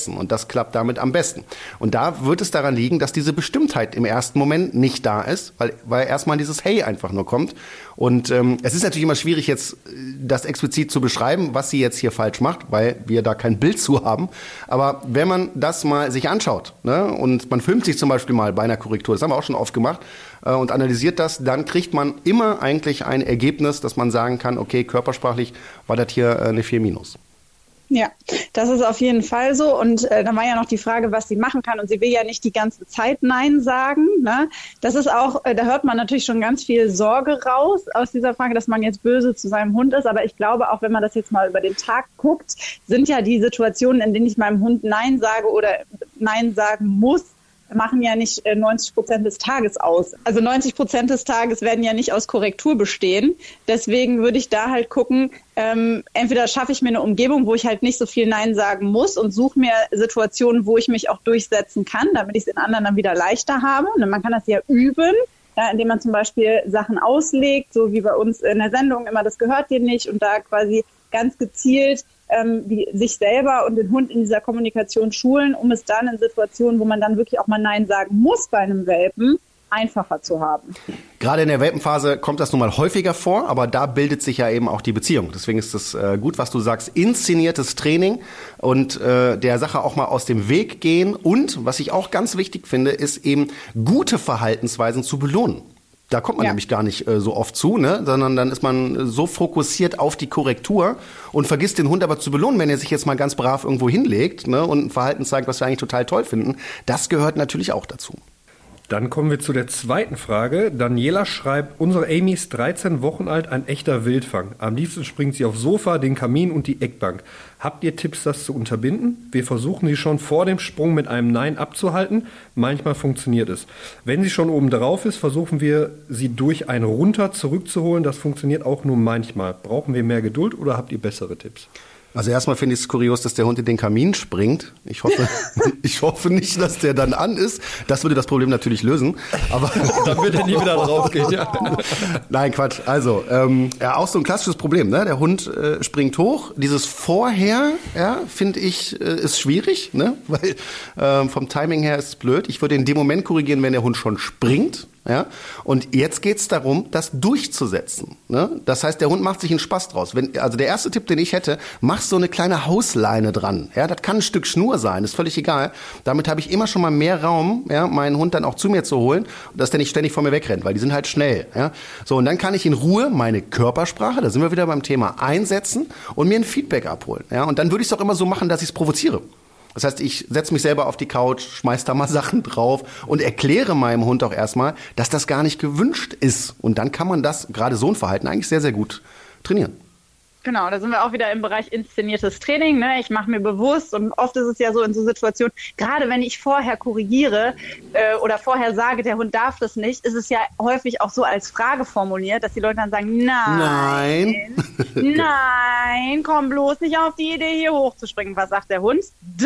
was klappt damit am besten. Und da wird es daran liegen, dass diese Bestimmtheit im ersten Moment nicht da ist, weil, weil erstmal dieses Hey einfach nur kommt. Und ähm, es ist natürlich immer schwierig, jetzt das explizit zu beschreiben, was sie jetzt hier falsch macht, weil wir da kein Bild zu haben. Aber wenn man das mal sich anschaut, ne, und man filmt sich zum Beispiel mal bei einer Korrektur, das haben wir auch schon oft gemacht, äh, und analysiert das, dann kriegt man immer eigentlich ein Ergebnis, dass man sagen kann, okay, körpersprachlich war das hier äh, eine vier minus. Ja, das ist auf jeden Fall so. Und äh, dann war ja noch die Frage, was sie machen kann. Und sie will ja nicht die ganze Zeit Nein sagen. Ne? Das ist auch, äh, da hört man natürlich schon ganz viel Sorge raus aus dieser Frage, dass man jetzt böse zu seinem Hund ist. Aber ich glaube, auch wenn man das jetzt mal über den Tag guckt, sind ja die Situationen, in denen ich meinem Hund Nein sage oder Nein sagen muss, machen ja nicht neunzig Prozent des Tages aus. Also neunzig Prozent des Tages werden ja nicht aus Korrektur bestehen. Deswegen würde ich da halt gucken, ähm, entweder schaffe ich mir eine Umgebung, wo ich halt nicht so viel Nein sagen muss und suche mir Situationen, wo ich mich auch durchsetzen kann, damit ich es in anderen dann wieder leichter habe. Und man kann das ja üben, ja, indem man zum Beispiel Sachen auslegt, so wie bei uns in der Sendung immer, das gehört dir nicht, und da quasi ganz gezielt ähm, die, sich selber und den Hund in dieser Kommunikation schulen, um es dann in Situationen, wo man dann wirklich auch mal Nein sagen muss bei einem Welpen, einfacher zu haben. Gerade in der Welpenphase kommt das nun mal häufiger vor, aber da bildet sich ja eben auch die Beziehung. Deswegen ist es äh, gut, was du sagst, inszeniertes Training und äh, der Sache auch mal aus dem Weg gehen. Und was ich auch ganz wichtig finde, ist eben gute Verhaltensweisen zu belohnen. Da kommt man ja nämlich gar nicht äh, so oft zu, ne? Sondern dann ist man so fokussiert auf die Korrektur und vergisst den Hund aber zu belohnen, wenn er sich jetzt mal ganz brav irgendwo hinlegt, ne, und ein Verhalten zeigt, was wir eigentlich total toll finden. Das gehört natürlich auch dazu. Dann kommen wir zu der zweiten Frage. Daniela schreibt, unsere Amy ist dreizehn Wochen alt, ein echter Wildfang. Am liebsten springt sie aufs Sofa, den Kamin und die Eckbank. Habt ihr Tipps, das zu unterbinden? Wir versuchen sie schon vor dem Sprung mit einem Nein abzuhalten. Manchmal funktioniert es. Wenn sie schon oben drauf ist, versuchen wir, sie durch ein Runter zurückzuholen. Das funktioniert auch nur manchmal. Brauchen wir mehr Geduld oder habt ihr bessere Tipps? Also erstmal finde ich es kurios, dass der Hund in den Kamin springt. Ich hoffe, ich hoffe nicht, dass der dann an ist. Das würde das Problem natürlich lösen. Aber dann wird er nie wieder draufgehen. Ja. Nein, Quatsch. Also ähm, ja, auch so ein klassisches Problem. Ne? Der Hund äh, springt hoch. Dieses Vorher, ja, finde ich, äh, ist schwierig, ne? Weil äh, vom Timing her ist es blöd. Ich würde in dem Moment korrigieren, wenn der Hund schon springt. Ja, und jetzt geht's darum, das durchzusetzen. Ne? Das heißt, der Hund macht sich einen Spaß draus. Wenn, also der erste Tipp, den ich hätte, mach so eine kleine Hausleine dran. Ja, das kann ein Stück Schnur sein, ist völlig egal. Damit habe ich immer schon mal mehr Raum, ja, meinen Hund dann auch zu mir zu holen, dass der nicht ständig vor mir wegrennt, weil die sind halt schnell. Ja? So, und dann kann ich in Ruhe meine Körpersprache, da sind wir wieder beim Thema, einsetzen und mir ein Feedback abholen. Ja? Und dann würde ich es auch immer so machen, dass ich es provoziere. Das heißt, ich setze mich selber auf die Couch, schmeiß da mal Sachen drauf und erkläre meinem Hund auch erstmal, dass das gar nicht gewünscht ist. Und dann kann man das, gerade so ein Verhalten, eigentlich sehr, sehr gut trainieren. Genau, da sind wir auch wieder im Bereich inszeniertes Training. Ne? Ich mache mir bewusst, und oft ist es ja so in so Situationen, gerade wenn ich vorher korrigiere äh, oder vorher sage, der Hund darf das nicht, ist es ja häufig auch so als Frage formuliert, dass die Leute dann sagen, nein, nein, nein, komm bloß nicht auf die Idee, hier hochzuspringen. Was sagt der Hund?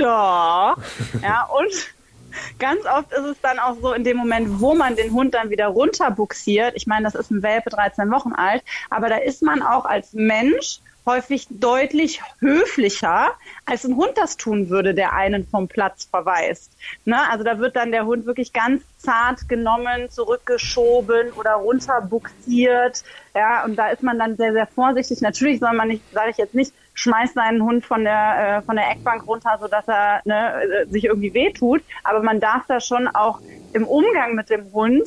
Doch. Ja, und ganz oft ist es dann auch so in dem Moment, wo man den Hund dann wieder runterbuxiert. Ich meine, das ist ein Welpe, dreizehn Wochen alt, aber da ist man auch als Mensch häufig deutlich höflicher, als ein Hund das tun würde, der einen vom Platz verweist. Ne? Also da wird dann der Hund wirklich ganz zart genommen, zurückgeschoben oder runterbuxiert. Ja, und da ist man dann sehr, sehr vorsichtig. Natürlich soll man nicht, sage ich jetzt nicht, schmeißt seinen Hund von der äh, von der Eckbank runter, sodass er ne, sich irgendwie wehtut. Aber man darf da schon auch im Umgang mit dem Hund,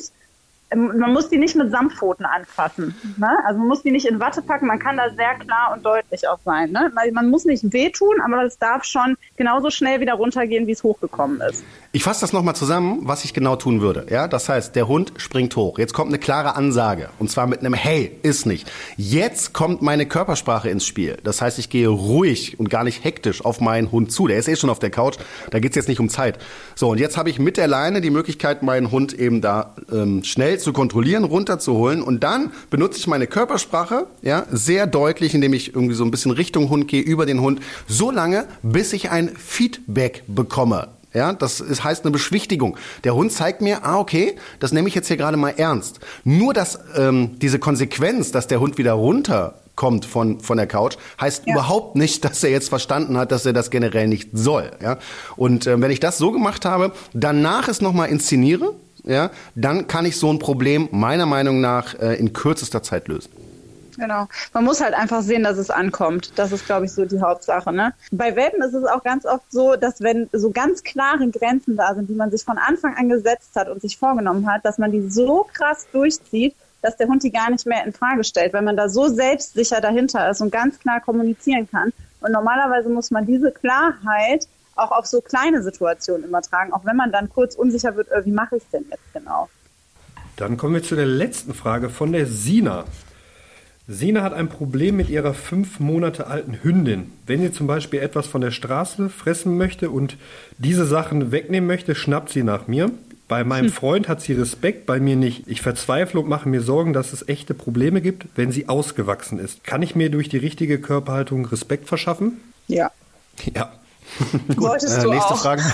man muss die nicht mit Samtpfoten anfassen. Ne? Also man muss die nicht in Watte packen, man kann da sehr klar und deutlich auch sein. Ne? Man muss nicht wehtun, aber es darf schon genauso schnell wieder runtergehen, wie es hochgekommen ist. Ich fasse das nochmal zusammen, was ich genau tun würde. Ja, das heißt, der Hund springt hoch. Jetzt kommt eine klare Ansage. Und zwar mit einem Hey, ist nicht. Jetzt kommt meine Körpersprache ins Spiel. Das heißt, ich gehe ruhig und gar nicht hektisch auf meinen Hund zu. Der ist eh schon auf der Couch. Da geht's jetzt nicht um Zeit. So, und jetzt habe ich mit der Leine die Möglichkeit, meinen Hund eben da ähm, schnell zu kontrollieren, runterzuholen. Und dann benutze ich meine Körpersprache, ja, sehr deutlich, indem ich irgendwie so ein bisschen Richtung Hund gehe, über den Hund, so lange, bis ich ein Feedback bekomme. Ja, das ist, heißt eine Beschwichtigung. Der Hund zeigt mir, ah, okay, das nehme ich jetzt hier gerade mal ernst. Nur dass ähm, diese Konsequenz, dass der Hund wieder runter kommt von, von der Couch, heißt ja. überhaupt nicht, dass er jetzt verstanden hat, dass er das generell nicht soll. Ja? Und äh, wenn ich das so gemacht habe, danach es nochmal inszeniere, ja, dann kann ich so ein Problem meiner Meinung nach äh, in kürzester Zeit lösen. Genau. Man muss halt einfach sehen, dass es ankommt. Das ist, glaube ich, so die Hauptsache. Ne? Bei Welpen ist es auch ganz oft so, dass wenn so ganz klare Grenzen da sind, die man sich von Anfang an gesetzt hat und sich vorgenommen hat, dass man die so krass durchzieht, dass der Hund die gar nicht mehr in Frage stellt, weil man da so selbstsicher dahinter ist und ganz klar kommunizieren kann. Und normalerweise muss man diese Klarheit auch auf so kleine Situationen übertragen, auch wenn man dann kurz unsicher wird, wie mache ich es denn jetzt genau? Dann kommen wir zu der letzten Frage von der Sina. Sina hat ein Problem mit ihrer fünf Monate alten Hündin. Wenn sie zum Beispiel etwas von der Straße fressen möchte und diese Sachen wegnehmen möchte, schnappt sie nach mir. Bei meinem hm. Freund hat sie Respekt, bei mir nicht. Ich verzweifle und mache mir Sorgen, dass es echte Probleme gibt, wenn sie ausgewachsen ist. Kann ich mir durch die richtige Körperhaltung Respekt verschaffen? Ja. Ja. Gut, Wolltest du äh, nächste auch. Frage.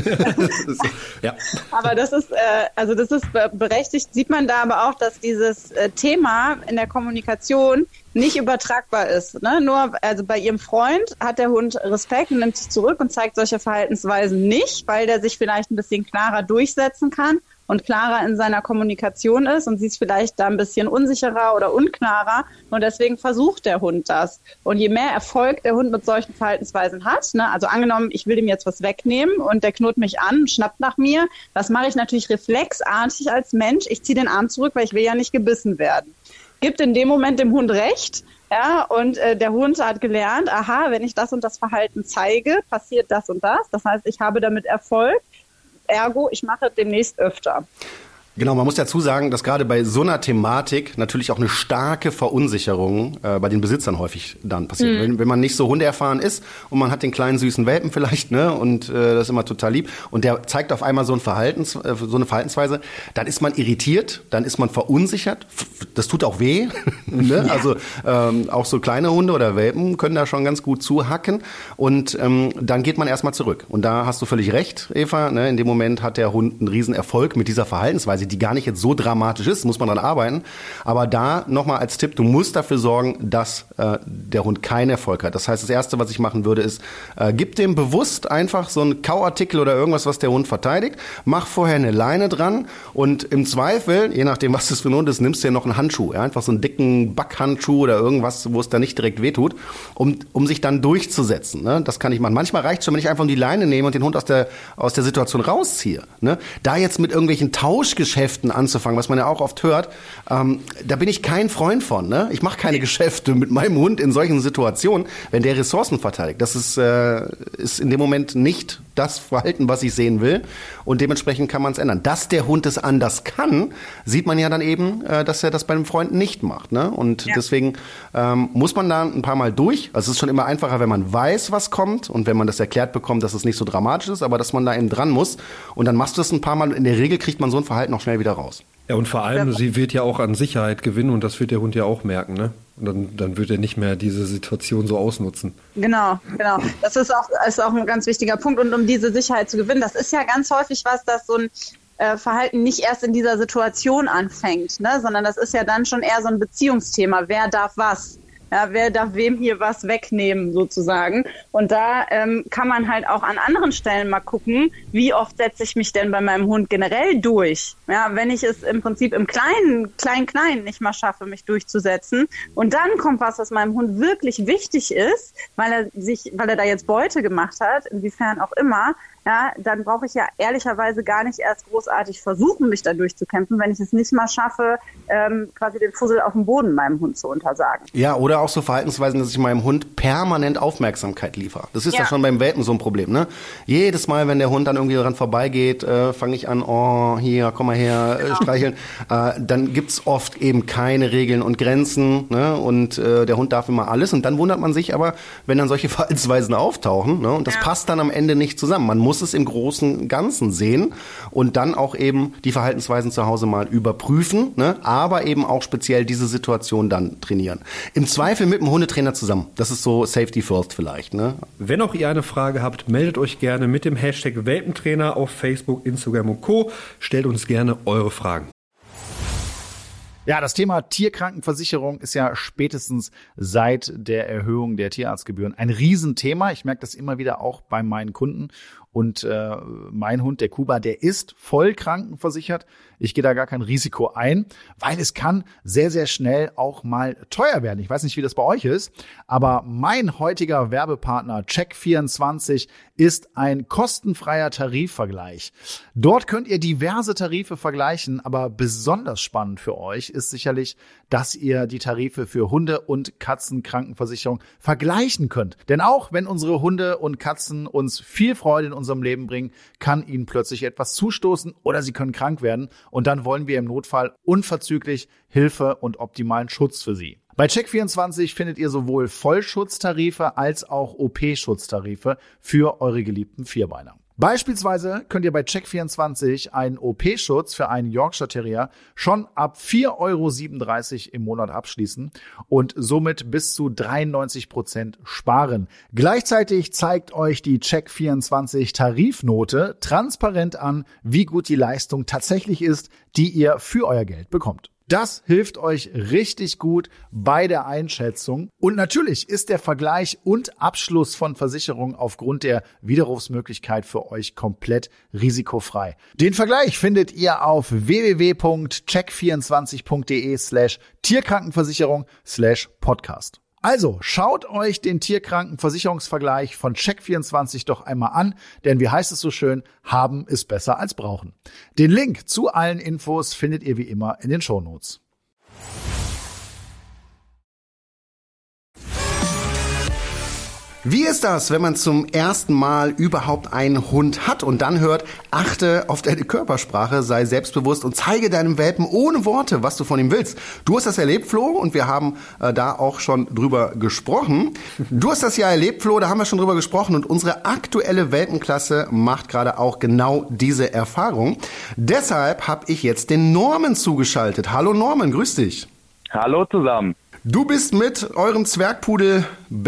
Ja. Aber das ist, äh, also das ist berechtigt, sieht man da aber auch, dass dieses äh, Thema in der Kommunikation nicht übertragbar ist. Ne? Nur, also bei ihrem Freund hat der Hund Respekt und nimmt sich zurück und zeigt solche Verhaltensweisen nicht, weil der sich vielleicht ein bisschen klarer durchsetzen kann und klarer in seiner Kommunikation ist und sie ist vielleicht da ein bisschen unsicherer oder unklarer und deswegen versucht der Hund das. Und je mehr Erfolg der Hund mit solchen Verhaltensweisen hat, ne, also angenommen, ich will ihm jetzt was wegnehmen und der knurrt mich an, schnappt nach mir, das mache ich natürlich reflexartig als Mensch, ich ziehe den Arm zurück, weil ich will ja nicht gebissen werden. Gibt in dem Moment dem Hund recht, ja, und äh, der Hund hat gelernt, aha, wenn ich das und das Verhalten zeige, passiert das und das, das heißt, ich habe damit Erfolg. Ergo, ich mache es demnächst öfter. Genau, man muss dazu sagen, dass gerade bei so einer Thematik natürlich auch eine starke Verunsicherung äh, bei den Besitzern häufig dann passiert. Mhm. Wenn, wenn man nicht so hundeerfahren ist und man hat den kleinen süßen Welpen vielleicht, ne, und äh, das ist immer total lieb und der zeigt auf einmal so ein Verhaltens, äh, so eine Verhaltensweise, dann ist man irritiert, dann ist man verunsichert. Das tut auch weh. ne? Ja. Also ähm, auch so kleine Hunde oder Welpen können da schon ganz gut zuhacken und ähm, dann geht man erstmal zurück. Und da hast du völlig recht, Eva. Ne? In dem Moment hat der Hund einen riesen Erfolg mit dieser Verhaltensweise, die gar nicht jetzt so dramatisch ist, muss man dran arbeiten. Aber da nochmal als Tipp, du musst dafür sorgen, dass äh, der Hund keinen Erfolg hat. Das heißt, das Erste, was ich machen würde, ist, äh, gib dem bewusst einfach so einen Kauartikel oder irgendwas, was der Hund verteidigt. Mach vorher eine Leine dran und im Zweifel, je nachdem, was das für ein Hund ist, nimmst du dir noch einen Handschuh. Ja? Einfach so einen dicken Backhandschuh oder irgendwas, wo es da nicht direkt wehtut, um, um sich dann durchzusetzen. Ne? Das kann ich machen. Manchmal reicht es schon, wenn ich einfach die Leine nehme und den Hund aus der, aus der Situation rausziehe. Ne? Da jetzt mit irgendwelchen Tauschgeschäften anzufangen, was man ja auch oft hört, ähm, da bin ich kein Freund von. Ne? Ich mache keine Geschäfte mit meinem Hund in solchen Situationen, wenn der Ressourcen verteidigt. Das ist, äh, ist in dem Moment nicht das Verhalten, was ich sehen will. Und dementsprechend kann man es ändern. Dass der Hund es anders kann, sieht man ja dann eben, äh, dass er das bei einem Freund nicht macht. Ne? Und ja. deswegen ähm, muss man da ein paar Mal durch. Also es ist schon immer einfacher, wenn man weiß, was kommt und wenn man das erklärt bekommt, dass es nicht so dramatisch ist, aber dass man da eben dran muss. Und dann machst du es ein paar Mal. In der Regel kriegt man so ein Verhalten auch schnell wieder raus. Ja, und vor allem, sie wird ja auch an Sicherheit gewinnen und das wird der Hund ja auch merken, ne? Und dann, dann wird er nicht mehr diese Situation so ausnutzen. Genau, genau. Das ist auch, ist auch ein ganz wichtiger Punkt. Und um diese Sicherheit zu gewinnen, das ist ja ganz häufig was, dass so ein äh, Verhalten nicht erst in dieser Situation anfängt, ne? Sondern das ist ja dann schon eher so ein Beziehungsthema. Wer darf was? Ja, wer darf wem hier was wegnehmen sozusagen? Und da ähm, kann man halt auch an anderen Stellen mal gucken, wie oft setze ich mich denn bei meinem Hund generell durch? Ja, wenn ich es im Prinzip im Kleinen, klein, klein nicht mal schaffe, mich durchzusetzen und dann kommt was, was meinem Hund wirklich wichtig ist, weil er sich, weil er da jetzt Beute gemacht hat, inwiefern auch immer, ja, dann brauche ich ja ehrlicherweise gar nicht erst großartig versuchen, mich da durchzukämpfen, wenn ich es nicht mal schaffe, ähm, quasi den Fussel auf dem Boden meinem Hund zu untersagen. Ja, oder auch so Verhaltensweisen, dass ich meinem Hund permanent Aufmerksamkeit liefere. Das ist ja, ja schon beim Welpen so ein Problem, ne? Jedes Mal, wenn der Hund dann irgendwie daran vorbeigeht, äh, fange ich an, oh, hier, komm mal her, genau. äh, streicheln. Äh, dann gibt's oft eben keine Regeln und Grenzen, ne? Und äh, der Hund darf immer alles. Und dann wundert man sich aber, wenn dann solche Verhaltensweisen auftauchen, ne? Und das ja. passt dann am Ende nicht zusammen. Man muss es im großen Ganzen sehen und dann auch eben die Verhaltensweisen zu Hause mal überprüfen, ne? Aber eben auch speziell diese Situation dann trainieren. Im Zweifel mit dem Hundetrainer zusammen. Das ist so Safety First vielleicht. Ne? Wenn auch ihr eine Frage habt, meldet euch gerne mit dem Hashtag Welpentrainer auf Facebook, Instagram und Co. Stellt uns gerne eure Fragen. Ja, das Thema Tierkrankenversicherung ist ja spätestens seit der Erhöhung der Tierarztgebühren ein Riesenthema. Ich merke das immer wieder auch bei meinen Kunden. Und äh, mein Hund, der Kuba, der ist voll krankenversichert. Ich gehe da gar kein Risiko ein, weil es kann sehr, sehr schnell auch mal teuer werden. Ich weiß nicht, wie das bei euch ist, aber mein heutiger Werbepartner Check vierundzwanzig ist ein kostenfreier Tarifvergleich. Dort könnt ihr diverse Tarife vergleichen, aber besonders spannend für euch ist sicherlich, dass ihr die Tarife für Hunde- und Katzenkrankenversicherung vergleichen könnt. Denn auch wenn unsere Hunde und Katzen uns viel Freude in unserem Leben bringen, kann ihnen plötzlich etwas zustoßen oder sie können krank werden. Und dann wollen wir im Notfall unverzüglich Hilfe und optimalen Schutz für sie. Bei Check vierundzwanzig findet ihr sowohl Vollschutztarife als auch O P-Schutztarife für eure geliebten Vierbeiner. Beispielsweise könnt ihr bei Check vierundzwanzig einen O P-Schutz für einen Yorkshire Terrier schon ab vier Euro siebenunddreißig im Monat abschließen und somit bis zu dreiundneunzig Prozent sparen. Gleichzeitig zeigt euch die Check vierundzwanzig Tarifnote transparent an, wie gut die Leistung tatsächlich ist, die ihr für euer Geld bekommt. Das hilft euch richtig gut bei der Einschätzung. Und natürlich ist der Vergleich und Abschluss von Versicherungen aufgrund der Widerrufsmöglichkeit für euch komplett risikofrei. Den Vergleich findet ihr auf w w w punkt check vierundzwanzig punkt de slash Tierkrankenversicherung slash Podcast. Also schaut euch den Tierkrankenversicherungsvergleich von Check vierundzwanzig doch einmal an, denn wie heißt es so schön, haben ist besser als brauchen. Den Link zu allen Infos findet ihr wie immer in den Shownotes. Wie ist das, wenn man zum ersten Mal überhaupt einen Hund hat und dann hört, achte auf deine Körpersprache, sei selbstbewusst und zeige deinem Welpen ohne Worte, was du von ihm willst. Du hast das erlebt, Flo, und wir haben äh, da auch schon drüber gesprochen. Du hast das ja erlebt, Flo, da haben wir schon drüber gesprochen und unsere aktuelle Welpenklasse macht gerade auch genau diese Erfahrung. Deshalb habe ich jetzt den Norman zugeschaltet. Hallo Norman, grüß dich. Hallo zusammen. Du bist mit eurem Zwergpudel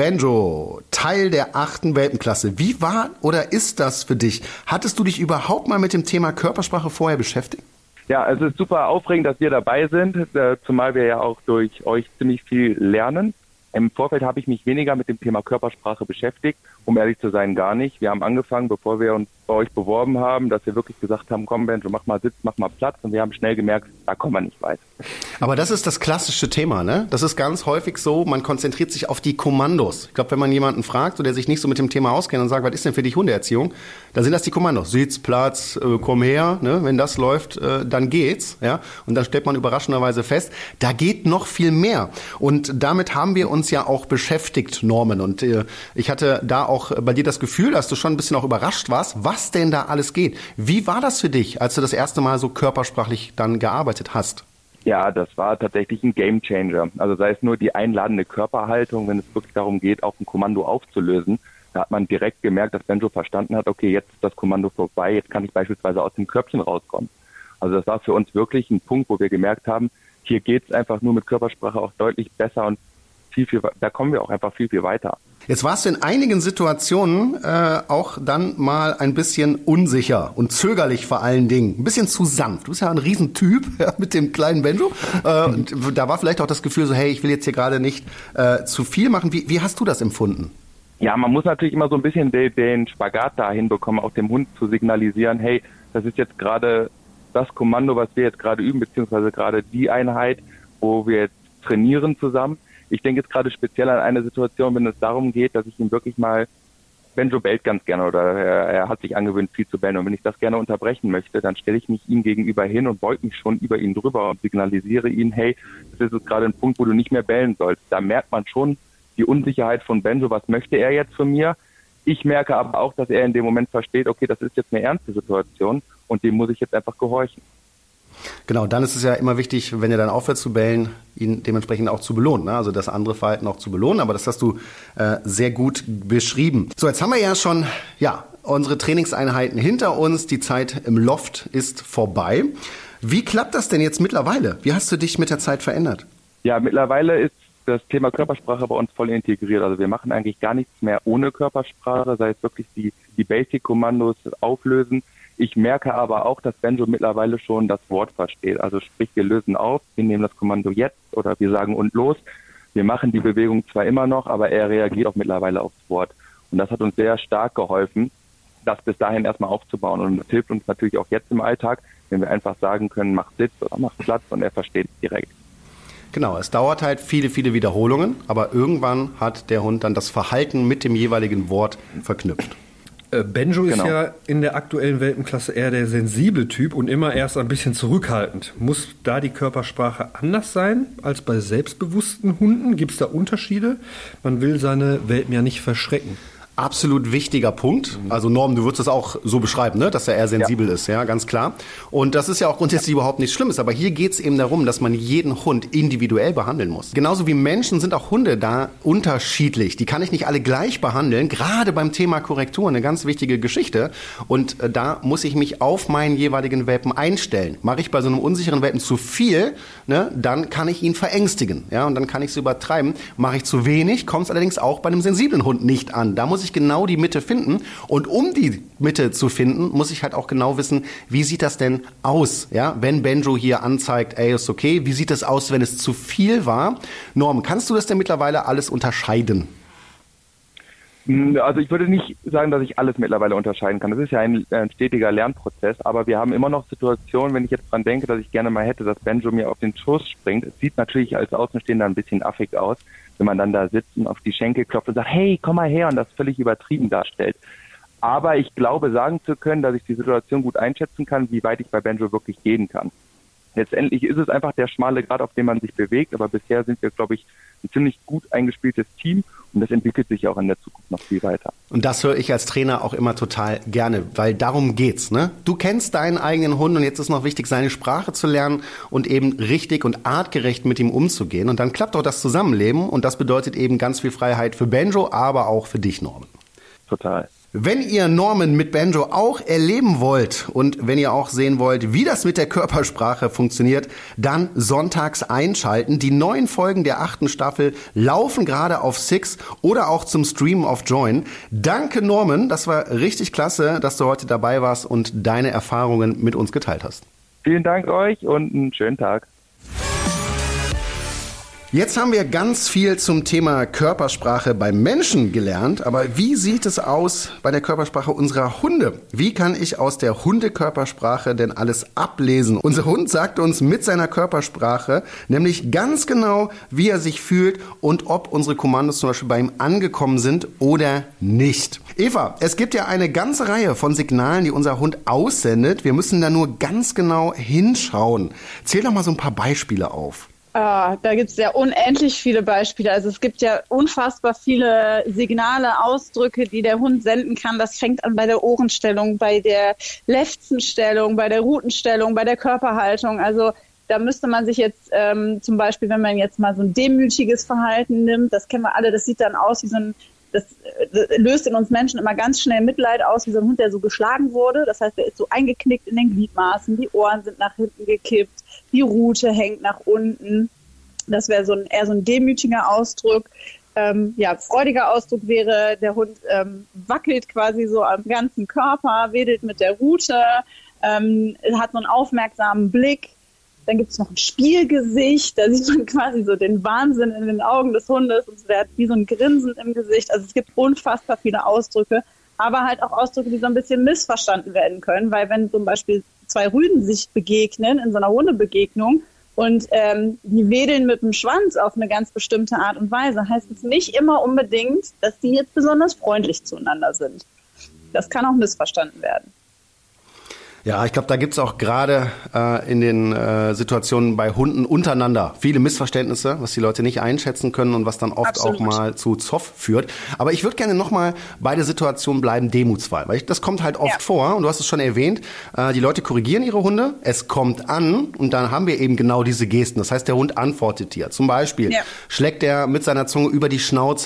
Benjo Teil der achten Welpenklasse. Wie war oder ist das für dich? Hattest du dich überhaupt mal mit dem Thema Körpersprache vorher beschäftigt? Ja, es ist super aufregend, dass wir dabei sind, zumal wir ja auch durch euch ziemlich viel lernen. Im Vorfeld habe ich mich weniger mit dem Thema Körpersprache beschäftigt, um ehrlich zu sein, gar nicht. Wir haben angefangen, bevor wir uns bei euch beworben haben, dass wir wirklich gesagt haben, komm Benjo, mach mal Sitz, mach mal Platz, und wir haben schnell gemerkt, da kommen wir nicht weit. Aber das ist das klassische Thema, ne? Das ist ganz häufig so, man konzentriert sich auf die Kommandos. Ich glaube, wenn man jemanden fragt, so der sich nicht so mit dem Thema auskennt und sagt, was ist denn für dich Hundeerziehung, dann sind das die Kommandos. Sitz, Platz, äh, komm her, ne? Wenn das läuft, äh, dann geht's, ja? Und dann stellt man überraschenderweise fest, da geht noch viel mehr. Und damit haben wir uns ja auch beschäftigt, Norman. Und äh, ich hatte da auch bei dir das Gefühl, dass du schon ein bisschen auch überrascht warst, was denn da alles geht. Wie war das für dich, als du das erste Mal so körpersprachlich dann gearbeitet hast? Ja, das war tatsächlich ein Gamechanger. Also sei es nur die einladende Körperhaltung, wenn es wirklich darum geht, auch ein Kommando aufzulösen, da hat man direkt gemerkt, dass Benjo verstanden hat, okay, jetzt ist das Kommando vorbei, jetzt kann ich beispielsweise aus dem Körbchen rauskommen. Also das war für uns wirklich ein Punkt, wo wir gemerkt haben, hier geht es einfach nur mit Körpersprache auch deutlich besser und viel, viel, da kommen wir auch einfach viel, viel weiter. Jetzt warst du in einigen Situationen äh, auch dann mal ein bisschen unsicher und zögerlich vor allen Dingen. Ein bisschen zu sanft. Du bist ja ein Riesentyp ja, mit dem kleinen Benjo. Äh, und da war vielleicht auch das Gefühl so, hey, ich will jetzt hier gerade nicht äh, zu viel machen. Wie, wie hast du das empfunden? Ja, man muss natürlich immer so ein bisschen den, den Spagat da hinbekommen, auch dem Hund zu signalisieren, hey, das ist jetzt gerade das Kommando, was wir jetzt gerade üben, beziehungsweise gerade die Einheit, wo wir jetzt trainieren zusammen. Ich denke jetzt gerade speziell an eine Situation, wenn es darum geht, dass ich ihm wirklich mal, Benjo bellt ganz gerne oder er, er hat sich angewöhnt, viel zu bellen. Und wenn ich das gerne unterbrechen möchte, dann stelle ich mich ihm gegenüber hin und beug mich schon über ihn drüber und signalisiere ihn, hey, das ist jetzt gerade ein Punkt, wo du nicht mehr bellen sollst. Da merkt man schon die Unsicherheit von Benjo, was möchte er jetzt von mir? Ich merke aber auch, dass er in dem Moment versteht, okay, das ist jetzt eine ernste Situation und dem muss ich jetzt einfach gehorchen. Genau, dann ist es ja immer wichtig, wenn er dann aufhört zu bellen, ihn dementsprechend auch zu belohnen, ne? Also das andere Verhalten auch zu belohnen, aber das hast du äh, sehr gut beschrieben. So, jetzt haben wir ja schon, ja, unsere Trainingseinheiten hinter uns, die Zeit im Loft ist vorbei. Wie klappt das denn jetzt mittlerweile? Wie hast du dich mit der Zeit verändert? Ja, mittlerweile ist das Thema Körpersprache bei uns voll integriert. Also wir machen eigentlich gar nichts mehr ohne Körpersprache, sei es wirklich die, die Basic-Kommandos auflösen. Ich merke aber auch, dass Benjo mittlerweile schon das Wort versteht. Also sprich, wir lösen auf, wir nehmen das Kommando jetzt oder wir sagen und los. Wir machen die Bewegung zwar immer noch, aber er reagiert auch mittlerweile aufs Wort. Und das hat uns sehr stark geholfen, das bis dahin erstmal aufzubauen. Und das hilft uns natürlich auch jetzt im Alltag, wenn wir einfach sagen können, mach Sitz oder mach Platz, und er versteht es direkt. Genau, es dauert halt viele, viele Wiederholungen, aber irgendwann hat der Hund dann das Verhalten mit dem jeweiligen Wort verknüpft. Äh, Benjo ist Genau. ja in der aktuellen Welpenklasse eher der sensible Typ und immer erst ein bisschen zurückhaltend. Muss da die Körpersprache anders sein als bei selbstbewussten Hunden? Gibt es da Unterschiede? Man will seine Welpen ja nicht verschrecken. Absolut wichtiger Punkt. Also Norm, du würdest das auch so beschreiben, ne? Dass er eher sensibel ja. ist, ja, ganz klar. Und das ist ja auch grundsätzlich überhaupt nichts Schlimmes. Aber hier geht es eben darum, dass man jeden Hund individuell behandeln muss. Genauso wie Menschen sind auch Hunde da unterschiedlich. Die kann ich nicht alle gleich behandeln. Gerade beim Thema Korrektur eine ganz wichtige Geschichte. Und äh, da muss ich mich auf meinen jeweiligen Welpen einstellen. Mache ich bei so einem unsicheren Welpen zu viel, ne? Dann kann ich ihn verängstigen, ja, und dann kann ich es übertreiben. Mache ich zu wenig, kommt es allerdings auch bei einem sensiblen Hund nicht an. Da muss ich genau die Mitte finden. Und um die Mitte zu finden, muss ich halt auch genau wissen, wie sieht das denn aus, ja, wenn Benjo hier anzeigt, ey, ist okay. Wie sieht das aus, wenn es zu viel war? Norm, kannst du das denn mittlerweile alles unterscheiden? Also ich würde nicht sagen, dass ich alles mittlerweile unterscheiden kann. Das ist ja ein, ein stetiger Lernprozess, aber wir haben immer noch Situationen, wenn ich jetzt dran denke, dass ich gerne mal hätte, dass Benjo mir auf den Schoß springt. Es sieht natürlich als Außenstehender ein bisschen affig aus, wenn man dann da sitzt und auf die Schenkel klopft und sagt, hey, komm mal her, und das völlig übertrieben darstellt. Aber ich glaube, sagen zu können, dass ich die Situation gut einschätzen kann, wie weit ich bei Benjo wirklich gehen kann. Letztendlich ist es einfach der schmale Grat, auf dem man sich bewegt, aber bisher sind wir, glaube ich, ein ziemlich gut eingespieltes Team, und das entwickelt sich auch in der Zukunft noch viel weiter. Und das höre ich als Trainer auch immer total gerne, weil darum geht's, ne? Du kennst deinen eigenen Hund, und jetzt ist noch wichtig, seine Sprache zu lernen und eben richtig und artgerecht mit ihm umzugehen. Und dann klappt auch das Zusammenleben, und das bedeutet eben ganz viel Freiheit für Benjo, aber auch für dich, Norman. Total. Wenn ihr Norman mit Benjo auch erleben wollt und wenn ihr auch sehen wollt, wie das mit der Körpersprache funktioniert, dann sonntags einschalten. Die neuen Folgen der achten Staffel laufen gerade auf Six oder auch zum Streamen auf Join. Danke, Norman. Das war richtig klasse, dass du heute dabei warst und deine Erfahrungen mit uns geteilt hast. Vielen Dank euch und einen schönen Tag. Jetzt haben wir ganz viel zum Thema Körpersprache beim Menschen gelernt, aber wie sieht es aus bei der Körpersprache unserer Hunde? Wie kann ich aus der Hundekörpersprache denn alles ablesen? Unser Hund sagt uns mit seiner Körpersprache nämlich ganz genau, wie er sich fühlt und ob unsere Kommandos zum Beispiel bei ihm angekommen sind oder nicht. Eva, es gibt ja eine ganze Reihe von Signalen, die unser Hund aussendet. Wir müssen da nur ganz genau hinschauen. Zähl doch mal so ein paar Beispiele auf. Ah, da gibt es ja unendlich viele Beispiele. Also es gibt ja unfassbar viele Signale, Ausdrücke, die der Hund senden kann. Das fängt an bei der Ohrenstellung, bei der Lefzenstellung, bei der Rutenstellung, bei der Körperhaltung. Also da müsste man sich jetzt ähm, zum Beispiel, wenn man jetzt mal so ein demütiges Verhalten nimmt, das kennen wir alle, das sieht dann aus wie so ein, das äh, löst in uns Menschen immer ganz schnell Mitleid aus, wie so ein Hund, der so geschlagen wurde. Das heißt, der ist so eingeknickt in den Gliedmaßen, die Ohren sind nach hinten gekippt, die Rute hängt nach unten. Das wäre so ein, eher so ein demütiger Ausdruck. Ähm, ja, freudiger Ausdruck wäre, der Hund ähm, wackelt quasi so am ganzen Körper, wedelt mit der Rute, ähm, hat so einen aufmerksamen Blick. Dann gibt es noch ein Spielgesicht, da sieht man quasi so den Wahnsinn in den Augen des Hundes, und der hat wie so ein Grinsen im Gesicht. Also es gibt unfassbar viele Ausdrücke, aber halt auch Ausdrücke, die so ein bisschen missverstanden werden können, weil wenn zum Beispiel zwei Rüden sich begegnen in so einer Hundebegegnung und ähm, die wedeln mit dem Schwanz auf eine ganz bestimmte Art und Weise, heißt es nicht immer unbedingt, dass die jetzt besonders freundlich zueinander sind. Das kann auch missverstanden werden. Ja, ich glaube, da gibt's auch gerade äh, in den äh, Situationen bei Hunden untereinander viele Missverständnisse, was die Leute nicht einschätzen können und was dann oft Absolut. auch mal zu Zoff führt. Aber ich würde gerne nochmal bei der Situation bleiben, demutsvoll, weil ich, das kommt halt oft ja. vor, und du hast es schon erwähnt, äh, die Leute korrigieren ihre Hunde, es kommt an, und dann haben wir eben genau diese Gesten. Das heißt, der Hund antwortet dir. Zum Beispiel ja. schlägt er mit seiner Zunge über die Schnauze.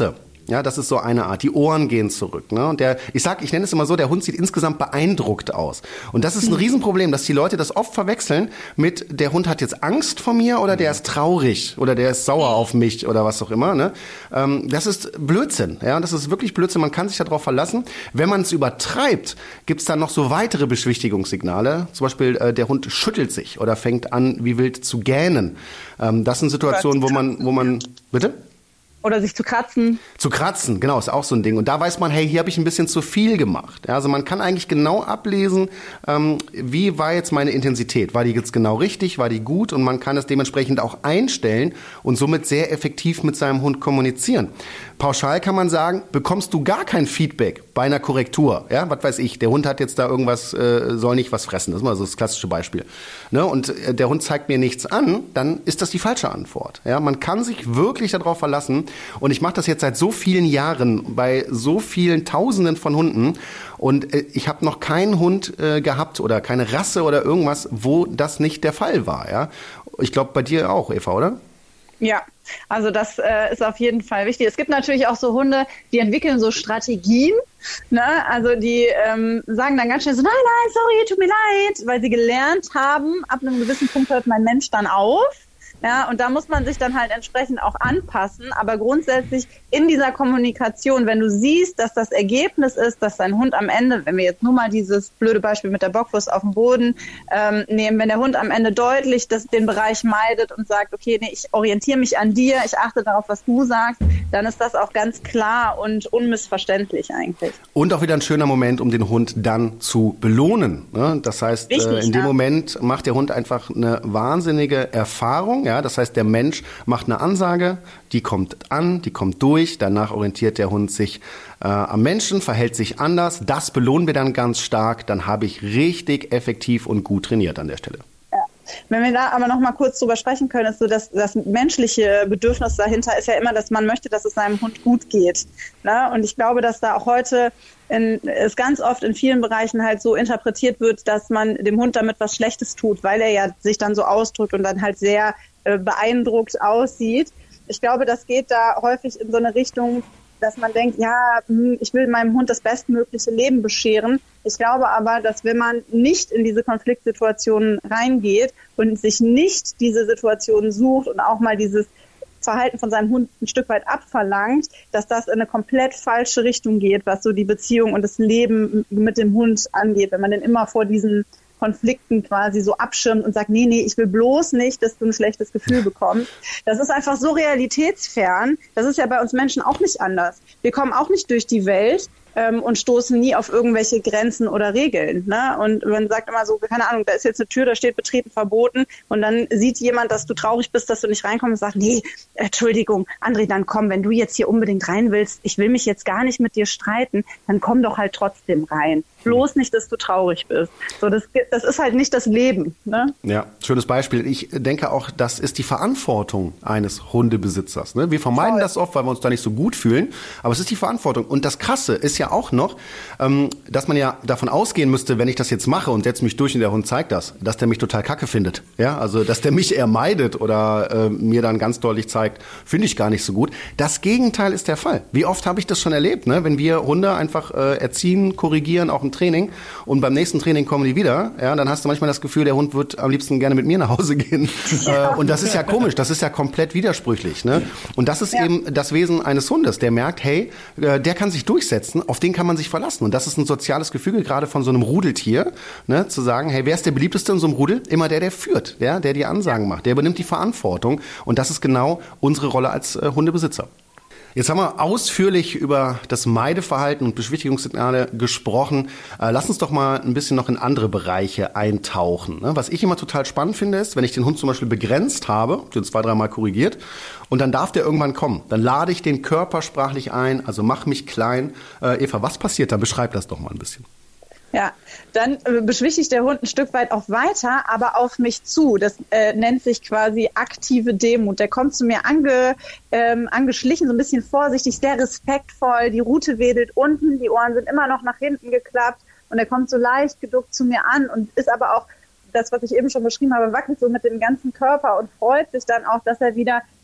Ja, das ist so eine Art. Die Ohren gehen zurück. Ne? Und der, ich sag, ich nenne es immer so, der Hund sieht insgesamt beeindruckt aus. Und das ist ein Riesenproblem, dass die Leute das oft verwechseln mit, der Hund hat jetzt Angst vor mir oder der ist traurig oder der ist sauer auf mich oder was auch immer. Ne? Ähm, das ist Blödsinn. Ja, das ist wirklich Blödsinn. Man kann sich darauf verlassen. Wenn man es übertreibt, gibt's dann noch so weitere Beschwichtigungssignale. Zum Beispiel, äh, der Hund schüttelt sich oder fängt an, wie wild zu gähnen. Ähm, das sind Situationen, wo man, wo man, bitte? Oder sich zu kratzen. Zu kratzen, genau, ist auch so ein Ding. Und da weiß man, hey, hier habe ich ein bisschen zu viel gemacht. Ja, also man kann eigentlich genau ablesen, ähm, wie war jetzt meine Intensität. War die jetzt genau richtig, war die gut? Und man kann es dementsprechend auch einstellen und somit sehr effektiv mit seinem Hund kommunizieren. Pauschal kann man sagen, bekommst du gar kein Feedback bei einer Korrektur. Ja, was weiß ich, der Hund hat jetzt da irgendwas, äh, soll nicht was fressen. Das ist mal so das klassische Beispiel. Ne? Und äh, der Hund zeigt mir nichts an, dann ist das die falsche Antwort. Ja, man kann sich wirklich darauf verlassen. Und ich mache das jetzt seit so vielen Jahren bei so vielen Tausenden von Hunden. Und äh, ich habe noch keinen Hund äh, gehabt oder keine Rasse oder irgendwas, wo das nicht der Fall war. Ja, ich glaube bei dir auch, Eva, oder? Ja, also das äh, ist auf jeden Fall wichtig. Es gibt natürlich auch so Hunde, die entwickeln so Strategien, ne? Also die ähm, sagen dann ganz schnell so, nein, nein, sorry, tut mir leid, weil sie gelernt haben, ab einem gewissen Punkt hört mein Mensch dann auf. Ja, und da muss man sich dann halt entsprechend auch anpassen. Aber grundsätzlich in dieser Kommunikation, wenn du siehst, dass das Ergebnis ist, dass dein Hund am Ende, wenn wir jetzt nur mal dieses blöde Beispiel mit der Bockwurst auf dem Boden ähm, nehmen, wenn der Hund am Ende deutlich das, den Bereich meidet und sagt, okay, nee, ich orientiere mich an dir, ich achte darauf, was du sagst, dann ist das auch ganz klar und unmissverständlich eigentlich. Und auch wieder ein schöner Moment, um den Hund dann zu belohnen. Ne? Das heißt, Richtig, äh, in dem ja. Moment macht der Hund einfach eine wahnsinnige Erfahrung. Ja, das heißt, der Mensch macht eine Ansage, die kommt an, die kommt durch, danach orientiert der Hund sich äh, am Menschen, verhält sich anders, das belohnen wir dann ganz stark, dann habe ich richtig effektiv und gut trainiert an der Stelle. Ja. Wenn wir da aber noch mal kurz drüber sprechen können, ist so, dass das menschliche Bedürfnis dahinter ist ja immer, dass man möchte, dass es seinem Hund gut geht. Ne? Und ich glaube, dass da auch heute in, es ganz oft in vielen Bereichen halt so interpretiert wird, dass man dem Hund damit was Schlechtes tut, weil er ja sich dann so ausdrückt und dann halt sehr äh, beeindruckt aussieht. Ich glaube, das geht da häufig in so eine Richtung, dass man denkt, ja, ich will meinem Hund das bestmögliche Leben bescheren. Ich glaube aber, dass wenn man nicht in diese Konfliktsituationen reingeht und sich nicht diese Situationen sucht und auch mal dieses Verhalten von seinem Hund ein Stück weit abverlangt, dass das in eine komplett falsche Richtung geht, was so die Beziehung und das Leben mit dem Hund angeht. Wenn man denn immer vor diesen Konflikten quasi so abschirmt und sagt, nee, nee, ich will bloß nicht, dass du ein schlechtes Gefühl bekommst. Das ist einfach so realitätsfern. Das ist ja bei uns Menschen auch nicht anders. Wir kommen auch nicht durch die Welt ähm, und stoßen nie auf irgendwelche Grenzen oder Regeln. Ne? Und man sagt immer so, keine Ahnung, da ist jetzt eine Tür, da steht betreten verboten und dann sieht jemand, dass du traurig bist, dass du nicht reinkommst und sagt, nee, Entschuldigung, André, dann komm, wenn du jetzt hier unbedingt rein willst, ich will mich jetzt gar nicht mit dir streiten, dann komm doch halt trotzdem rein. Bloß nicht, dass du traurig bist. So, das, das ist halt nicht das Leben. Ne? Ja, schönes Beispiel. Ich denke auch, das ist die Verantwortung eines Hundebesitzers. Ne? Wir vermeiden Voll. das oft, weil wir uns da nicht so gut fühlen. Aber es ist die Verantwortung. Und das Krasse ist ja auch noch, ähm, dass man ja davon ausgehen müsste, wenn ich das jetzt mache und setze mich durch und der Hund zeigt das, dass der mich total kacke findet. Ja, also, dass der mich eher meidet oder äh, mir dann ganz deutlich zeigt, finde ich gar nicht so gut. Das Gegenteil ist der Fall. Wie oft habe ich das schon erlebt, ne? Wenn wir Hunde einfach äh, erziehen, korrigieren, auch im Training und beim nächsten Training kommen die wieder, ja, dann hast du manchmal das Gefühl, der Hund wird am liebsten gerne mit mir nach Hause gehen. Ja. Äh, und das ist ja komisch, das ist ja komplett widersprüchlich. Ne? Und das ist ja. eben das Wesen eines Hundes, der merkt, hey, äh, der kann sich durchsetzen, auf den kann man sich verlassen. Und das ist ein soziales Gefüge, gerade von so einem Rudeltier, ne? Zu sagen, hey, wer ist der beliebteste in so einem Rudel? Immer der, der führt, ja? Der die Ansagen macht, der übernimmt die Verantwortung. Und das ist genau unsere Rolle als äh, Hundebesitzer. Jetzt haben wir ausführlich über das Meideverhalten und Beschwichtigungssignale gesprochen. Äh, lass uns doch mal ein bisschen noch in andere Bereiche eintauchen. Ne? Was ich immer total spannend finde, ist, wenn ich den Hund zum Beispiel begrenzt habe, den zwei, dreimal korrigiert, und dann darf der irgendwann kommen. Dann lade ich den körpersprachlich ein, also mach mich klein. Äh, Eva, was passiert da? Beschreib das doch mal ein bisschen. Ja, dann äh, beschwichtigt der Hund ein Stück weit auch weiter, aber auf mich zu. Das äh, nennt sich quasi aktive Demut. Der kommt zu mir ange, ähm, angeschlichen, so ein bisschen vorsichtig, sehr respektvoll. Die Rute wedelt unten, die Ohren sind immer noch nach hinten geklappt und er kommt so leicht geduckt zu mir an und ist aber auch, das, was ich eben schon beschrieben habe, wackelt so mit dem ganzen Körper und freut sich dann auch, dass er wieder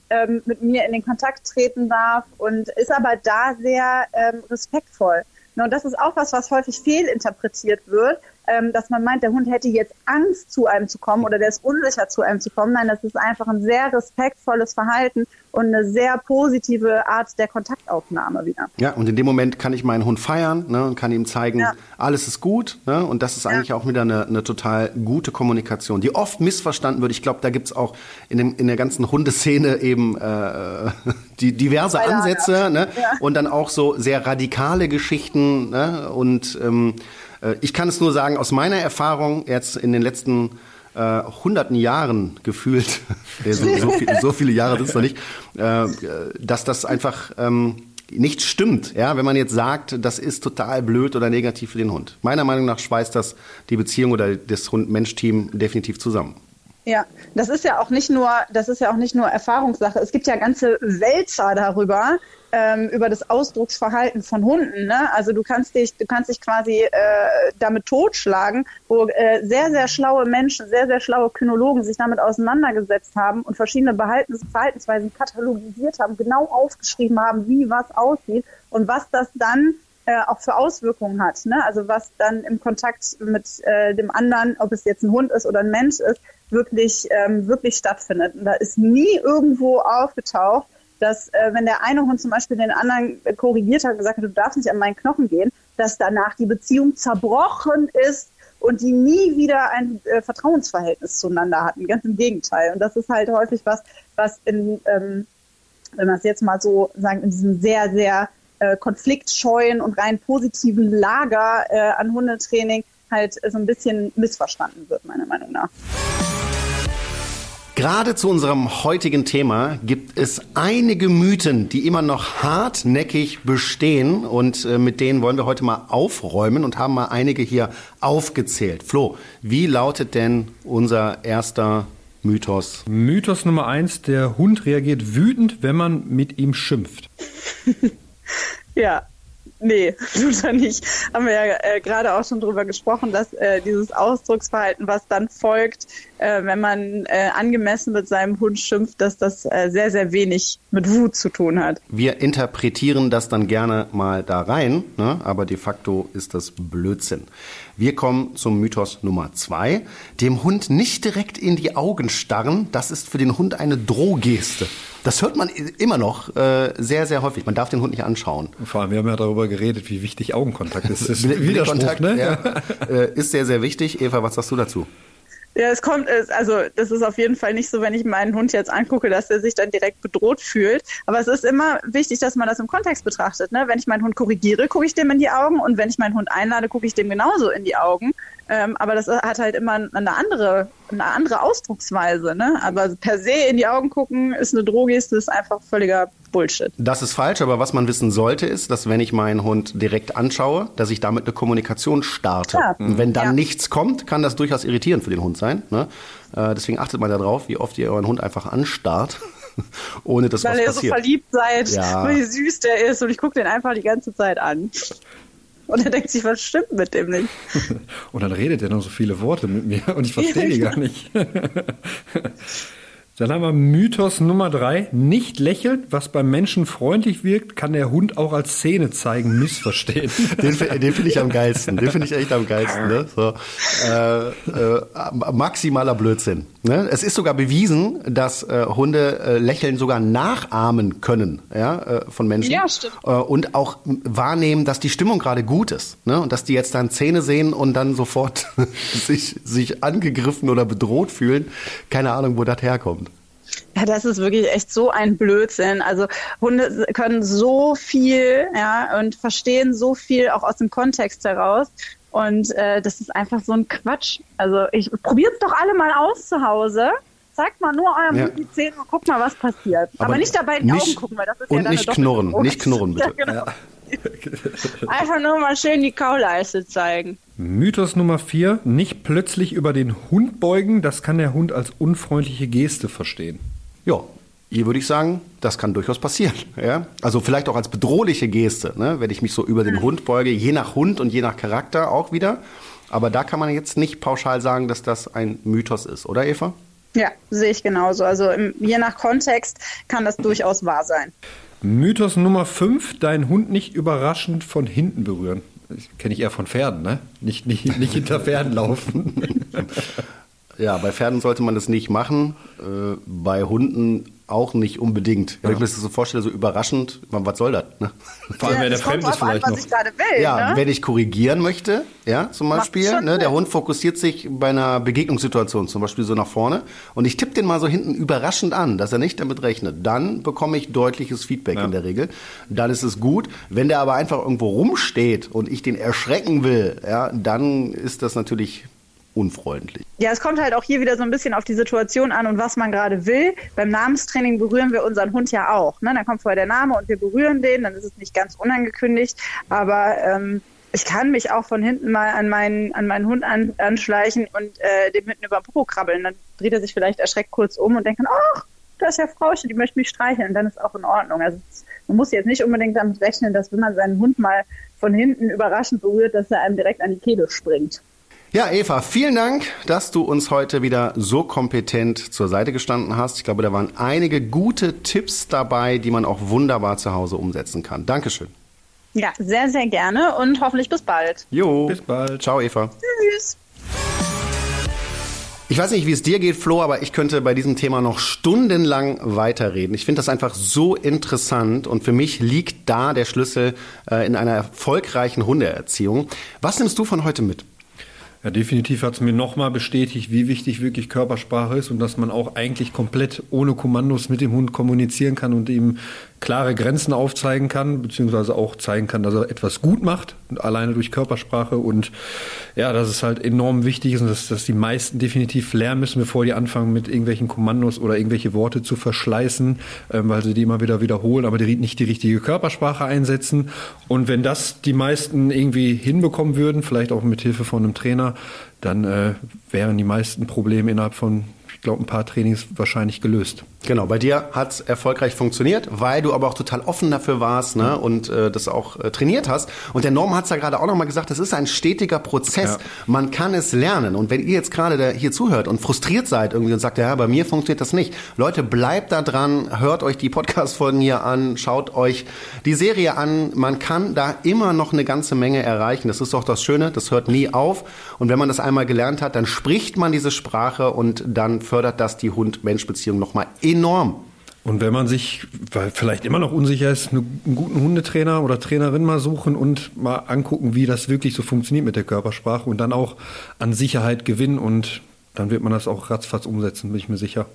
ähm, mit mir in den Kontakt treten darf und ist aber da sehr ähm, respektvoll. Und das ist auch was, was häufig fehlinterpretiert wird, ähm, dass man meint, der Hund hätte jetzt Angst, zu einem zu kommen oder der ist unsicher, zu einem zu kommen. Nein, das ist einfach ein sehr respektvolles Verhalten und eine sehr positive Art der Kontaktaufnahme wieder. Ja, und in dem Moment kann ich meinen Hund feiern, ne, und kann ihm zeigen, ja. alles ist gut. Ne, und das ist eigentlich ja. auch wieder eine, eine total gute Kommunikation, die oft missverstanden wird. Ich glaube, da gibt's auch in, dem, in der ganzen Hundeszene eben äh, die diverse Bei Ansätze, ne, ja. und dann auch so sehr radikale Geschichten. Ne, und ähm, ich kann es nur sagen, aus meiner Erfahrung jetzt in den letzten äh, hunderten Jahren gefühlt, so, so, viel, so viele Jahre sind es noch nicht, äh, dass das einfach ähm, nicht stimmt, ja, wenn man jetzt sagt, das ist total blöd oder negativ für den Hund. Meiner Meinung nach schweißt das die Beziehung oder das Hund-Mensch-Team definitiv zusammen. Ja, das ist ja auch nicht nur, das ist ja auch nicht nur Erfahrungssache. Es gibt ja ganze Wälzer darüber, ähm, über das Ausdrucksverhalten von Hunden. Ne? Also du kannst dich, du kannst dich quasi äh, damit totschlagen, wo äh, sehr, sehr schlaue Menschen, sehr, sehr schlaue Kynologen sich damit auseinandergesetzt haben und verschiedene Verhaltens- Verhaltensweisen katalogisiert haben, genau aufgeschrieben haben, wie was aussieht und was das dann äh, auch für Auswirkungen hat. Ne? Also was dann im Kontakt mit äh, dem anderen, ob es jetzt ein Hund ist oder ein Mensch ist, wirklich ähm, wirklich stattfindet. Und da ist nie irgendwo aufgetaucht, dass äh, wenn der eine Hund zum Beispiel den anderen äh, korrigiert hat und gesagt hat, du darfst nicht an meinen Knochen gehen, dass danach die Beziehung zerbrochen ist und die nie wieder ein äh, Vertrauensverhältnis zueinander hatten. Ganz im Gegenteil. Und das ist halt häufig was, was in, ähm, wenn man es jetzt mal so sagen, in diesem sehr, sehr äh, konfliktscheuen und rein positiven Lager äh, an Hundetraining halt so ein bisschen missverstanden wird, meiner Meinung nach. Gerade zu unserem heutigen Thema gibt es einige Mythen, die immer noch hartnäckig bestehen und äh, mit denen wollen wir heute mal aufräumen und haben mal einige hier aufgezählt. Flo, wie lautet denn unser erster Mythos? Mythos Nummer eins, der Hund reagiert wütend, wenn man mit ihm schimpft. Ja. Nee, tut er nicht. Haben wir ja äh, gerade auch schon drüber gesprochen, dass äh, dieses Ausdrucksverhalten, was dann folgt, äh, wenn man äh, angemessen mit seinem Hund schimpft, dass das äh, sehr, sehr wenig mit Wut zu tun hat. Wir interpretieren das dann gerne mal da rein, ne? Aber de facto ist das Blödsinn. Wir kommen zum Mythos Nummer zwei. Dem Hund nicht direkt in die Augen starren, das ist für den Hund eine Drohgeste. Das hört man immer noch äh, sehr, sehr häufig. Man darf den Hund nicht anschauen. Vor allem, wir haben ja darüber geredet, wie wichtig Augenkontakt ist. Das ist Widerspruch, ne? Ja, äh, ist sehr, sehr wichtig. Eva, was sagst du dazu? Ja, es kommt, also das ist auf jeden Fall nicht so, wenn ich meinen Hund jetzt angucke, dass er sich dann direkt bedroht fühlt. Aber es ist immer wichtig, dass man das im Kontext betrachtet. Ne? Wenn ich meinen Hund korrigiere, gucke ich dem in die Augen und wenn ich meinen Hund einlade, gucke ich dem genauso in die Augen. Ähm, aber das hat halt immer eine andere, eine andere Ausdrucksweise. Ne? Aber per se in die Augen gucken ist eine Drohgeste, ist einfach völliger Bullshit. Das ist falsch, aber was man wissen sollte, ist, dass wenn ich meinen Hund direkt anschaue, dass ich damit eine Kommunikation starte. Ja. Und wenn dann ja. nichts kommt, kann das durchaus irritierend für den Hund sein. Ne? Äh, deswegen achtet mal darauf, wie oft ihr euren Hund einfach anstarrt, ohne dass Weil was passiert. Weil ihr so verliebt seid, ja. wie süß der ist und ich gucke den einfach die ganze Zeit an. Und er denkt sich, was stimmt mit dem nicht? Und dann redet er noch so viele Worte mit mir und ich verstehe die gar nicht. Dann haben wir Mythos Nummer drei. Nicht lächeln, was beim Menschen freundlich wirkt, kann der Hund auch als Szene zeigen missverstehen. Den, den finde ich am geilsten. Den finde ich echt am geilsten. Ne? So, äh, äh, maximaler Blödsinn. Ne? Es ist sogar bewiesen, dass äh, Hunde äh, Lächeln sogar nachahmen können, ja, äh, von Menschen. Ja, stimmt. Äh, und auch wahrnehmen, dass die Stimmung gerade gut ist. Ne? Und dass die jetzt dann Zähne sehen und dann sofort sich, sich angegriffen oder bedroht fühlen. Keine Ahnung, wo das herkommt. Ja, das ist wirklich echt so ein Blödsinn. Also Hunde können so viel, ja, und verstehen so viel auch aus dem Kontext heraus. Und äh, das ist einfach so ein Quatsch. Also ich probiert es doch alle mal aus zu Hause. Zeigt mal nur eurem ja. Hund die Zähne und guckt mal, was passiert. Aber, Aber nicht dabei in die nicht, Augen gucken, weil das ist und ja dann nicht knurren, nicht knurren bitte. Ja, genau. Ja. Einfach nur mal schön die Kauleiste zeigen. Mythos Nummer vier, nicht plötzlich über den Hund beugen, das kann der Hund als unfreundliche Geste verstehen. Ja, hier würde ich sagen, das kann durchaus passieren. Ja? Also vielleicht auch als bedrohliche Geste, ne? Wenn ich mich so über den Hund beuge, je nach Hund und je nach Charakter auch wieder. Aber da kann man jetzt nicht pauschal sagen, dass das ein Mythos ist, oder Eva? Ja, sehe ich genauso. Also im, je nach Kontext kann das durchaus wahr sein. Mythos Nummer fünf, deinen Hund nicht überraschend von hinten berühren. Das kenne ich eher von Pferden, ne? Nicht, nicht, nicht hinter Pferden laufen. Ja, bei Pferden sollte man das nicht machen, äh, bei Hunden auch nicht unbedingt. Wenn ja. ich mir das so vorstelle, so überraschend, was soll das? Ne? Vor allem, ja, wenn der fremd ist vielleicht an, noch. Was ich gerade will, ja, ne? wenn ich korrigieren möchte, ja, zum Beispiel, ne, der Hund fokussiert sich bei einer Begegnungssituation zum Beispiel so nach vorne und ich tippe den mal so hinten überraschend an, dass er nicht damit rechnet. Dann bekomme ich deutliches Feedback ja. in der Regel. Dann ist es gut. Wenn der aber einfach irgendwo rumsteht und ich den erschrecken will, ja, dann ist das natürlich unfreundlich. Ja, es kommt halt auch hier wieder so ein bisschen auf die Situation an und was man gerade will. Beim Namenstraining berühren wir unseren Hund ja auch. Ne? Dann kommt vorher der Name und wir berühren den, dann ist es nicht ganz unangekündigt. Aber ähm, ich kann mich auch von hinten mal an meinen, an meinen Hund an, anschleichen und äh, dem hinten über den Popo krabbeln. Dann dreht er sich vielleicht erschreckt kurz um und denkt dann, ach, da ist ja Frauchen, die möchte mich streicheln. Und dann ist auch in Ordnung. Also man muss jetzt nicht unbedingt damit rechnen, dass wenn man seinen Hund mal von hinten überraschend berührt, dass er einem direkt an die Kehle springt. Ja, Eva, vielen Dank, dass du uns heute wieder so kompetent zur Seite gestanden hast. Ich glaube, da waren einige gute Tipps dabei, die man auch wunderbar zu Hause umsetzen kann. Dankeschön. Ja, sehr, sehr gerne und hoffentlich bis bald. Jo, bis bald. Ciao, Eva. Tschüss. Ich weiß nicht, wie es dir geht, Flo, aber ich könnte bei diesem Thema noch stundenlang weiterreden. Ich finde das einfach so interessant und für mich liegt da der Schlüssel äh, in einer erfolgreichen Hundeerziehung. Was nimmst du von heute mit? Ja, definitiv hat es mir nochmal bestätigt, wie wichtig wirklich Körpersprache ist und dass man auch eigentlich komplett ohne Kommandos mit dem Hund kommunizieren kann und ihm klare Grenzen aufzeigen kann, beziehungsweise auch zeigen kann, dass er etwas gut macht, alleine durch Körpersprache. Und ja, dass es halt enorm wichtig ist und dass, dass die meisten definitiv lernen müssen, bevor die anfangen, mit irgendwelchen Kommandos oder irgendwelche Worte zu verschleißen, ähm, weil sie die immer wieder wiederholen, aber die nicht die richtige Körpersprache einsetzen. Und wenn das die meisten irgendwie hinbekommen würden, vielleicht auch mit Hilfe von einem Trainer, dann äh, wären die meisten Probleme innerhalb von, ich glaube, ein paar Trainings wahrscheinlich gelöst. Genau, bei dir hat es erfolgreich funktioniert, weil du aber auch total offen dafür warst, ne, und äh, das auch äh, trainiert hast. Und der Norm hat es ja gerade auch nochmal gesagt, das ist ein stetiger Prozess. Ja. Man kann es lernen. Und wenn ihr jetzt gerade hier zuhört und frustriert seid irgendwie und sagt, ja, bei mir funktioniert das nicht. Leute, bleibt da dran, hört euch die Podcast-Folgen hier an, schaut euch die Serie an. Man kann da immer noch eine ganze Menge erreichen. Das ist doch das Schöne, das hört nie auf. Und wenn man das einmal gelernt hat, dann spricht man diese Sprache und dann fördert das die Hund-Mensch-Beziehung nochmal enorm. Und wenn man sich weil vielleicht immer noch unsicher ist, einen guten Hundetrainer oder Trainerin mal suchen und mal angucken, wie das wirklich so funktioniert mit der Körpersprache und dann auch an Sicherheit gewinnen und dann wird man das auch ratzfatz umsetzen, bin ich mir sicher.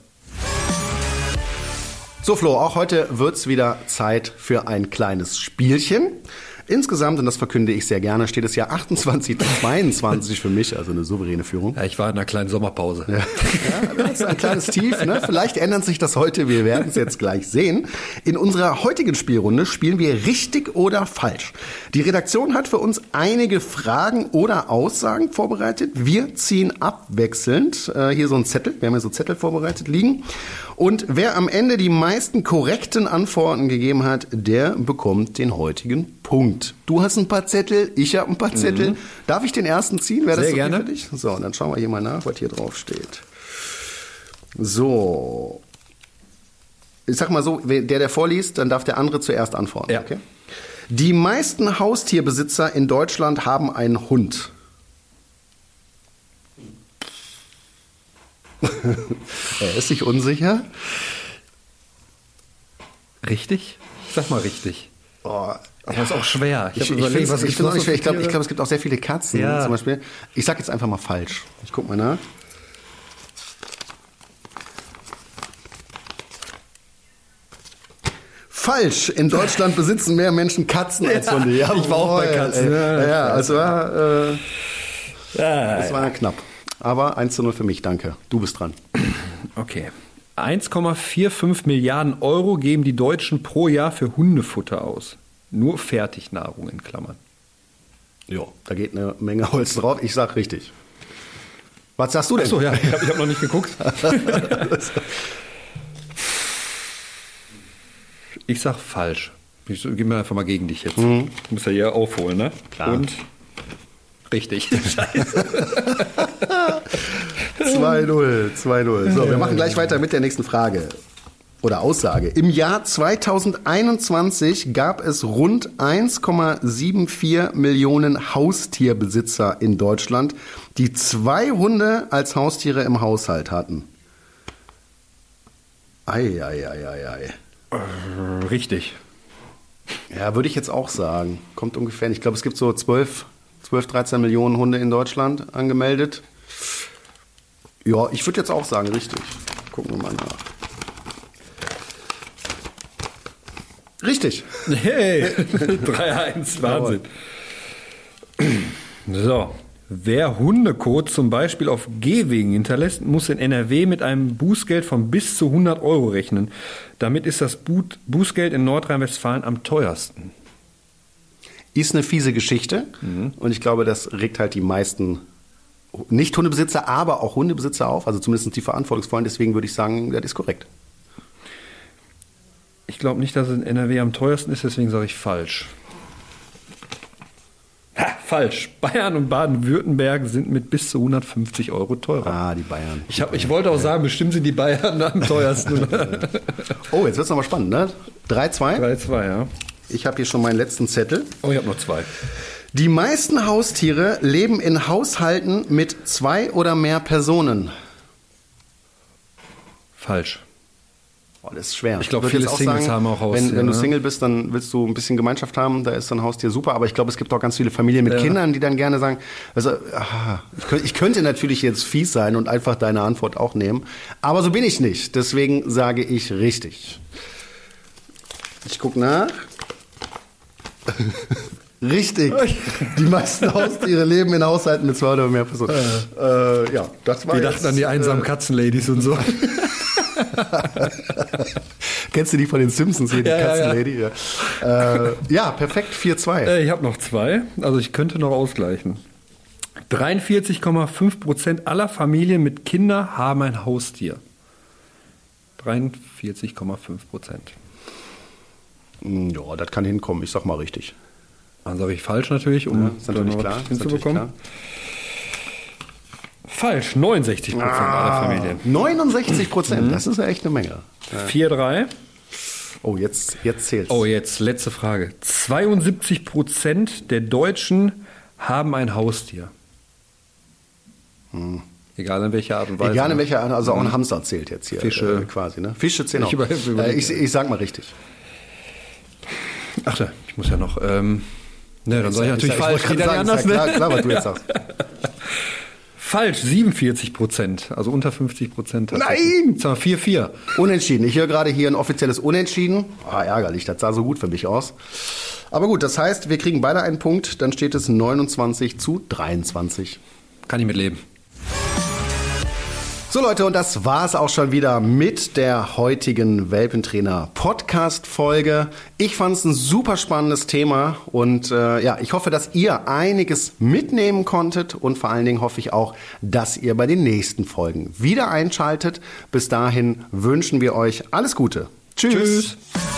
So Flo, auch heute wird's wieder Zeit für ein kleines Spielchen. Insgesamt, und das verkünde ich sehr gerne, steht es ja achtundzwanzig zu zweiundzwanzig für mich, also eine souveräne Führung. Ja, ich war in einer kleinen Sommerpause. Ja, ja, das ist ein kleines Tief, ne? Vielleicht ändert sich das heute, wir werden es jetzt gleich sehen. In unserer heutigen Spielrunde spielen wir richtig oder falsch. Die Redaktion hat für uns einige Fragen oder Aussagen vorbereitet. Wir ziehen abwechselnd äh, hier so einen Zettel, wir haben hier so Zettel vorbereitet liegen. Und wer am Ende die meisten korrekten Antworten gegeben hat, der bekommt den heutigen Punkt. Du hast ein paar Zettel, ich habe ein paar Zettel. Mhm. Darf ich den ersten ziehen? Wäre das Sehr okay gerne. Für dich? So, dann schauen wir hier mal nach, was hier drauf steht. So. Ich sag mal so, der, der vorliest, dann darf der andere zuerst antworten. Ja. Okay? Die meisten Haustierbesitzer in Deutschland haben einen Hund. Er ist sich unsicher. Richtig? Sag mal richtig. Oh, aber ja. Ist auch schwer. Ich, ich, ich finde es find auch schwer. Ich glaube, glaub, es gibt auch sehr viele Katzen, ja. Zum Beispiel. Ich sage jetzt einfach mal falsch. Ich guck mal nach. Falsch. In Deutschland besitzen mehr Menschen Katzen als ja, Hunde. Ja, ich war auch bei Katzen. Ja, ja, also war, äh, ja, das war knapp. Aber eins zu null für mich, danke. Du bist dran. Okay. eins Komma fünfundvierzig Milliarden Euro geben die Deutschen pro Jahr für Hundefutter aus. Nur Fertignahrung in Klammern. Ja, da geht eine Menge Holz drauf. Ich sag richtig. Was sagst du denn? Achso, ja, ich habe hab noch nicht geguckt. Ich sag falsch. Ich gebe mir einfach mal gegen dich jetzt. Mhm. Du musst ja hier aufholen, ne? Klar. Und Richtig. Scheiße. zwei null, zwei null. So, wir machen gleich weiter mit der nächsten Frage. Oder Aussage. Im Jahr zweitausendeinundzwanzig gab es rund eins Komma vierundsiebzig Millionen Haustierbesitzer in Deutschland, die zwei Hunde als Haustiere im Haushalt hatten. Ei, ei, ei, ei, ei. Äh, richtig. Ja, würde ich jetzt auch sagen. Kommt ungefähr. Ich glaube, es gibt so zwölf, zwölf, dreizehn Millionen Hunde in Deutschland angemeldet. Ja, ich würde jetzt auch sagen, richtig. Gucken wir mal nach. Richtig. Hey, drei eins, Wahnsinn. So, wer Hundekot zum Beispiel auf Gehwegen hinterlässt, muss in N R W mit einem Bußgeld von bis zu hundert Euro rechnen. Damit ist das Bußgeld in Nordrhein-Westfalen am teuersten. Ist eine fiese Geschichte. Mhm. Und ich glaube, das regt halt die meisten Nicht-Hundebesitzer, aber auch Hundebesitzer auf. Also zumindest die Verantwortungsvollen. Deswegen würde ich sagen, das ist korrekt. Ich glaube nicht, dass es in N R W am teuersten ist, deswegen sage ich falsch. Ha, falsch. Bayern und Baden-Württemberg sind mit bis zu hundertfünfzig Euro teurer. Ah, die Bayern. Ich, hab, ich wollte auch sagen, bestimmt sind die Bayern am teuersten. Oh, jetzt wird es nochmal spannend, ne? drei zwei? drei zwei, ja. Ich habe hier schon meinen letzten Zettel. Oh, ich habe noch zwei. Die meisten Haustiere leben in Haushalten mit zwei oder mehr Personen. Falsch. Oh, das ist schwer. Ich glaube, viele Singles sagen, haben auch Haustiere. Wenn, wenn du ne? Single bist, dann willst du ein bisschen Gemeinschaft haben, da ist dein Haustier super. Aber ich glaube, es gibt auch ganz viele Familien mit ja. Kindern, die dann gerne sagen, also ah, ich, könnte, ich könnte natürlich jetzt fies sein und einfach deine Antwort auch nehmen. Aber so bin ich nicht. Deswegen sage ich richtig. Ich gucke nach. Richtig. Die meisten Haustiere leben in Haushalten mit zwei oder mehr Personen. Äh, äh, ja, das war Die jetzt, dachten an die einsamen äh, Katzenladies und so. Kennst du die von den Simpsons hier, die Ja, ja, Katzenlady? Ja, ja. Äh, ja, perfekt, vier zwei. Äh, ich habe noch zwei, also ich könnte noch ausgleichen. dreiundvierzig Komma fünf Prozent aller Familien mit Kindern haben ein Haustier. dreiundvierzig Komma fünf Prozent. Ja, das kann hinkommen, ich sag mal richtig. Dann sage ich falsch natürlich, um Ja, ist natürlich dann noch klar, was ist natürlich hinzubekommen. Falsch, neunundsechzig Prozent Ah, aller Familien. neunundsechzig Prozent, das ist ja echt eine Menge. vier drei. Oh, jetzt, jetzt zählt's. Oh, jetzt letzte Frage. zweiundsiebzig Prozent der Deutschen haben ein Haustier. Hm. Egal in welcher Art und Weise. Egal in welcher Art, also auch ein Hamster zählt jetzt hier. Fische. Äh, quasi, ne? Fische zählen Ich auch. über- überlege. Äh, ich, ich sag mal richtig. Ach da, ich muss ja noch. Ähm, ne, dann sage ich natürlich ich falsch. wollte Geht gerade ja nicht sagen, anders, ist ja klar, ne? klar, was du jetzt sagst. Falsch, siebenundvierzig Prozent. Also unter fünfzig Prozent. Nein! Jetzt haben wir vier vier. Unentschieden. Ich höre gerade hier ein offizielles Unentschieden. Ah, ärgerlich, das sah so gut für mich aus. Aber gut, das heißt, wir kriegen beide einen Punkt. Dann steht es neunundzwanzig zu dreiundzwanzig. Kann ich mitleben. So Leute, und das war's auch schon wieder mit der heutigen Welpentrainer-Podcast-Folge. Ich fand es ein super spannendes Thema und äh, ja, ich hoffe, dass ihr einiges mitnehmen konntet und vor allen Dingen hoffe ich auch, dass ihr bei den nächsten Folgen wieder einschaltet. Bis dahin wünschen wir euch alles Gute. Tschüss. Tschüss.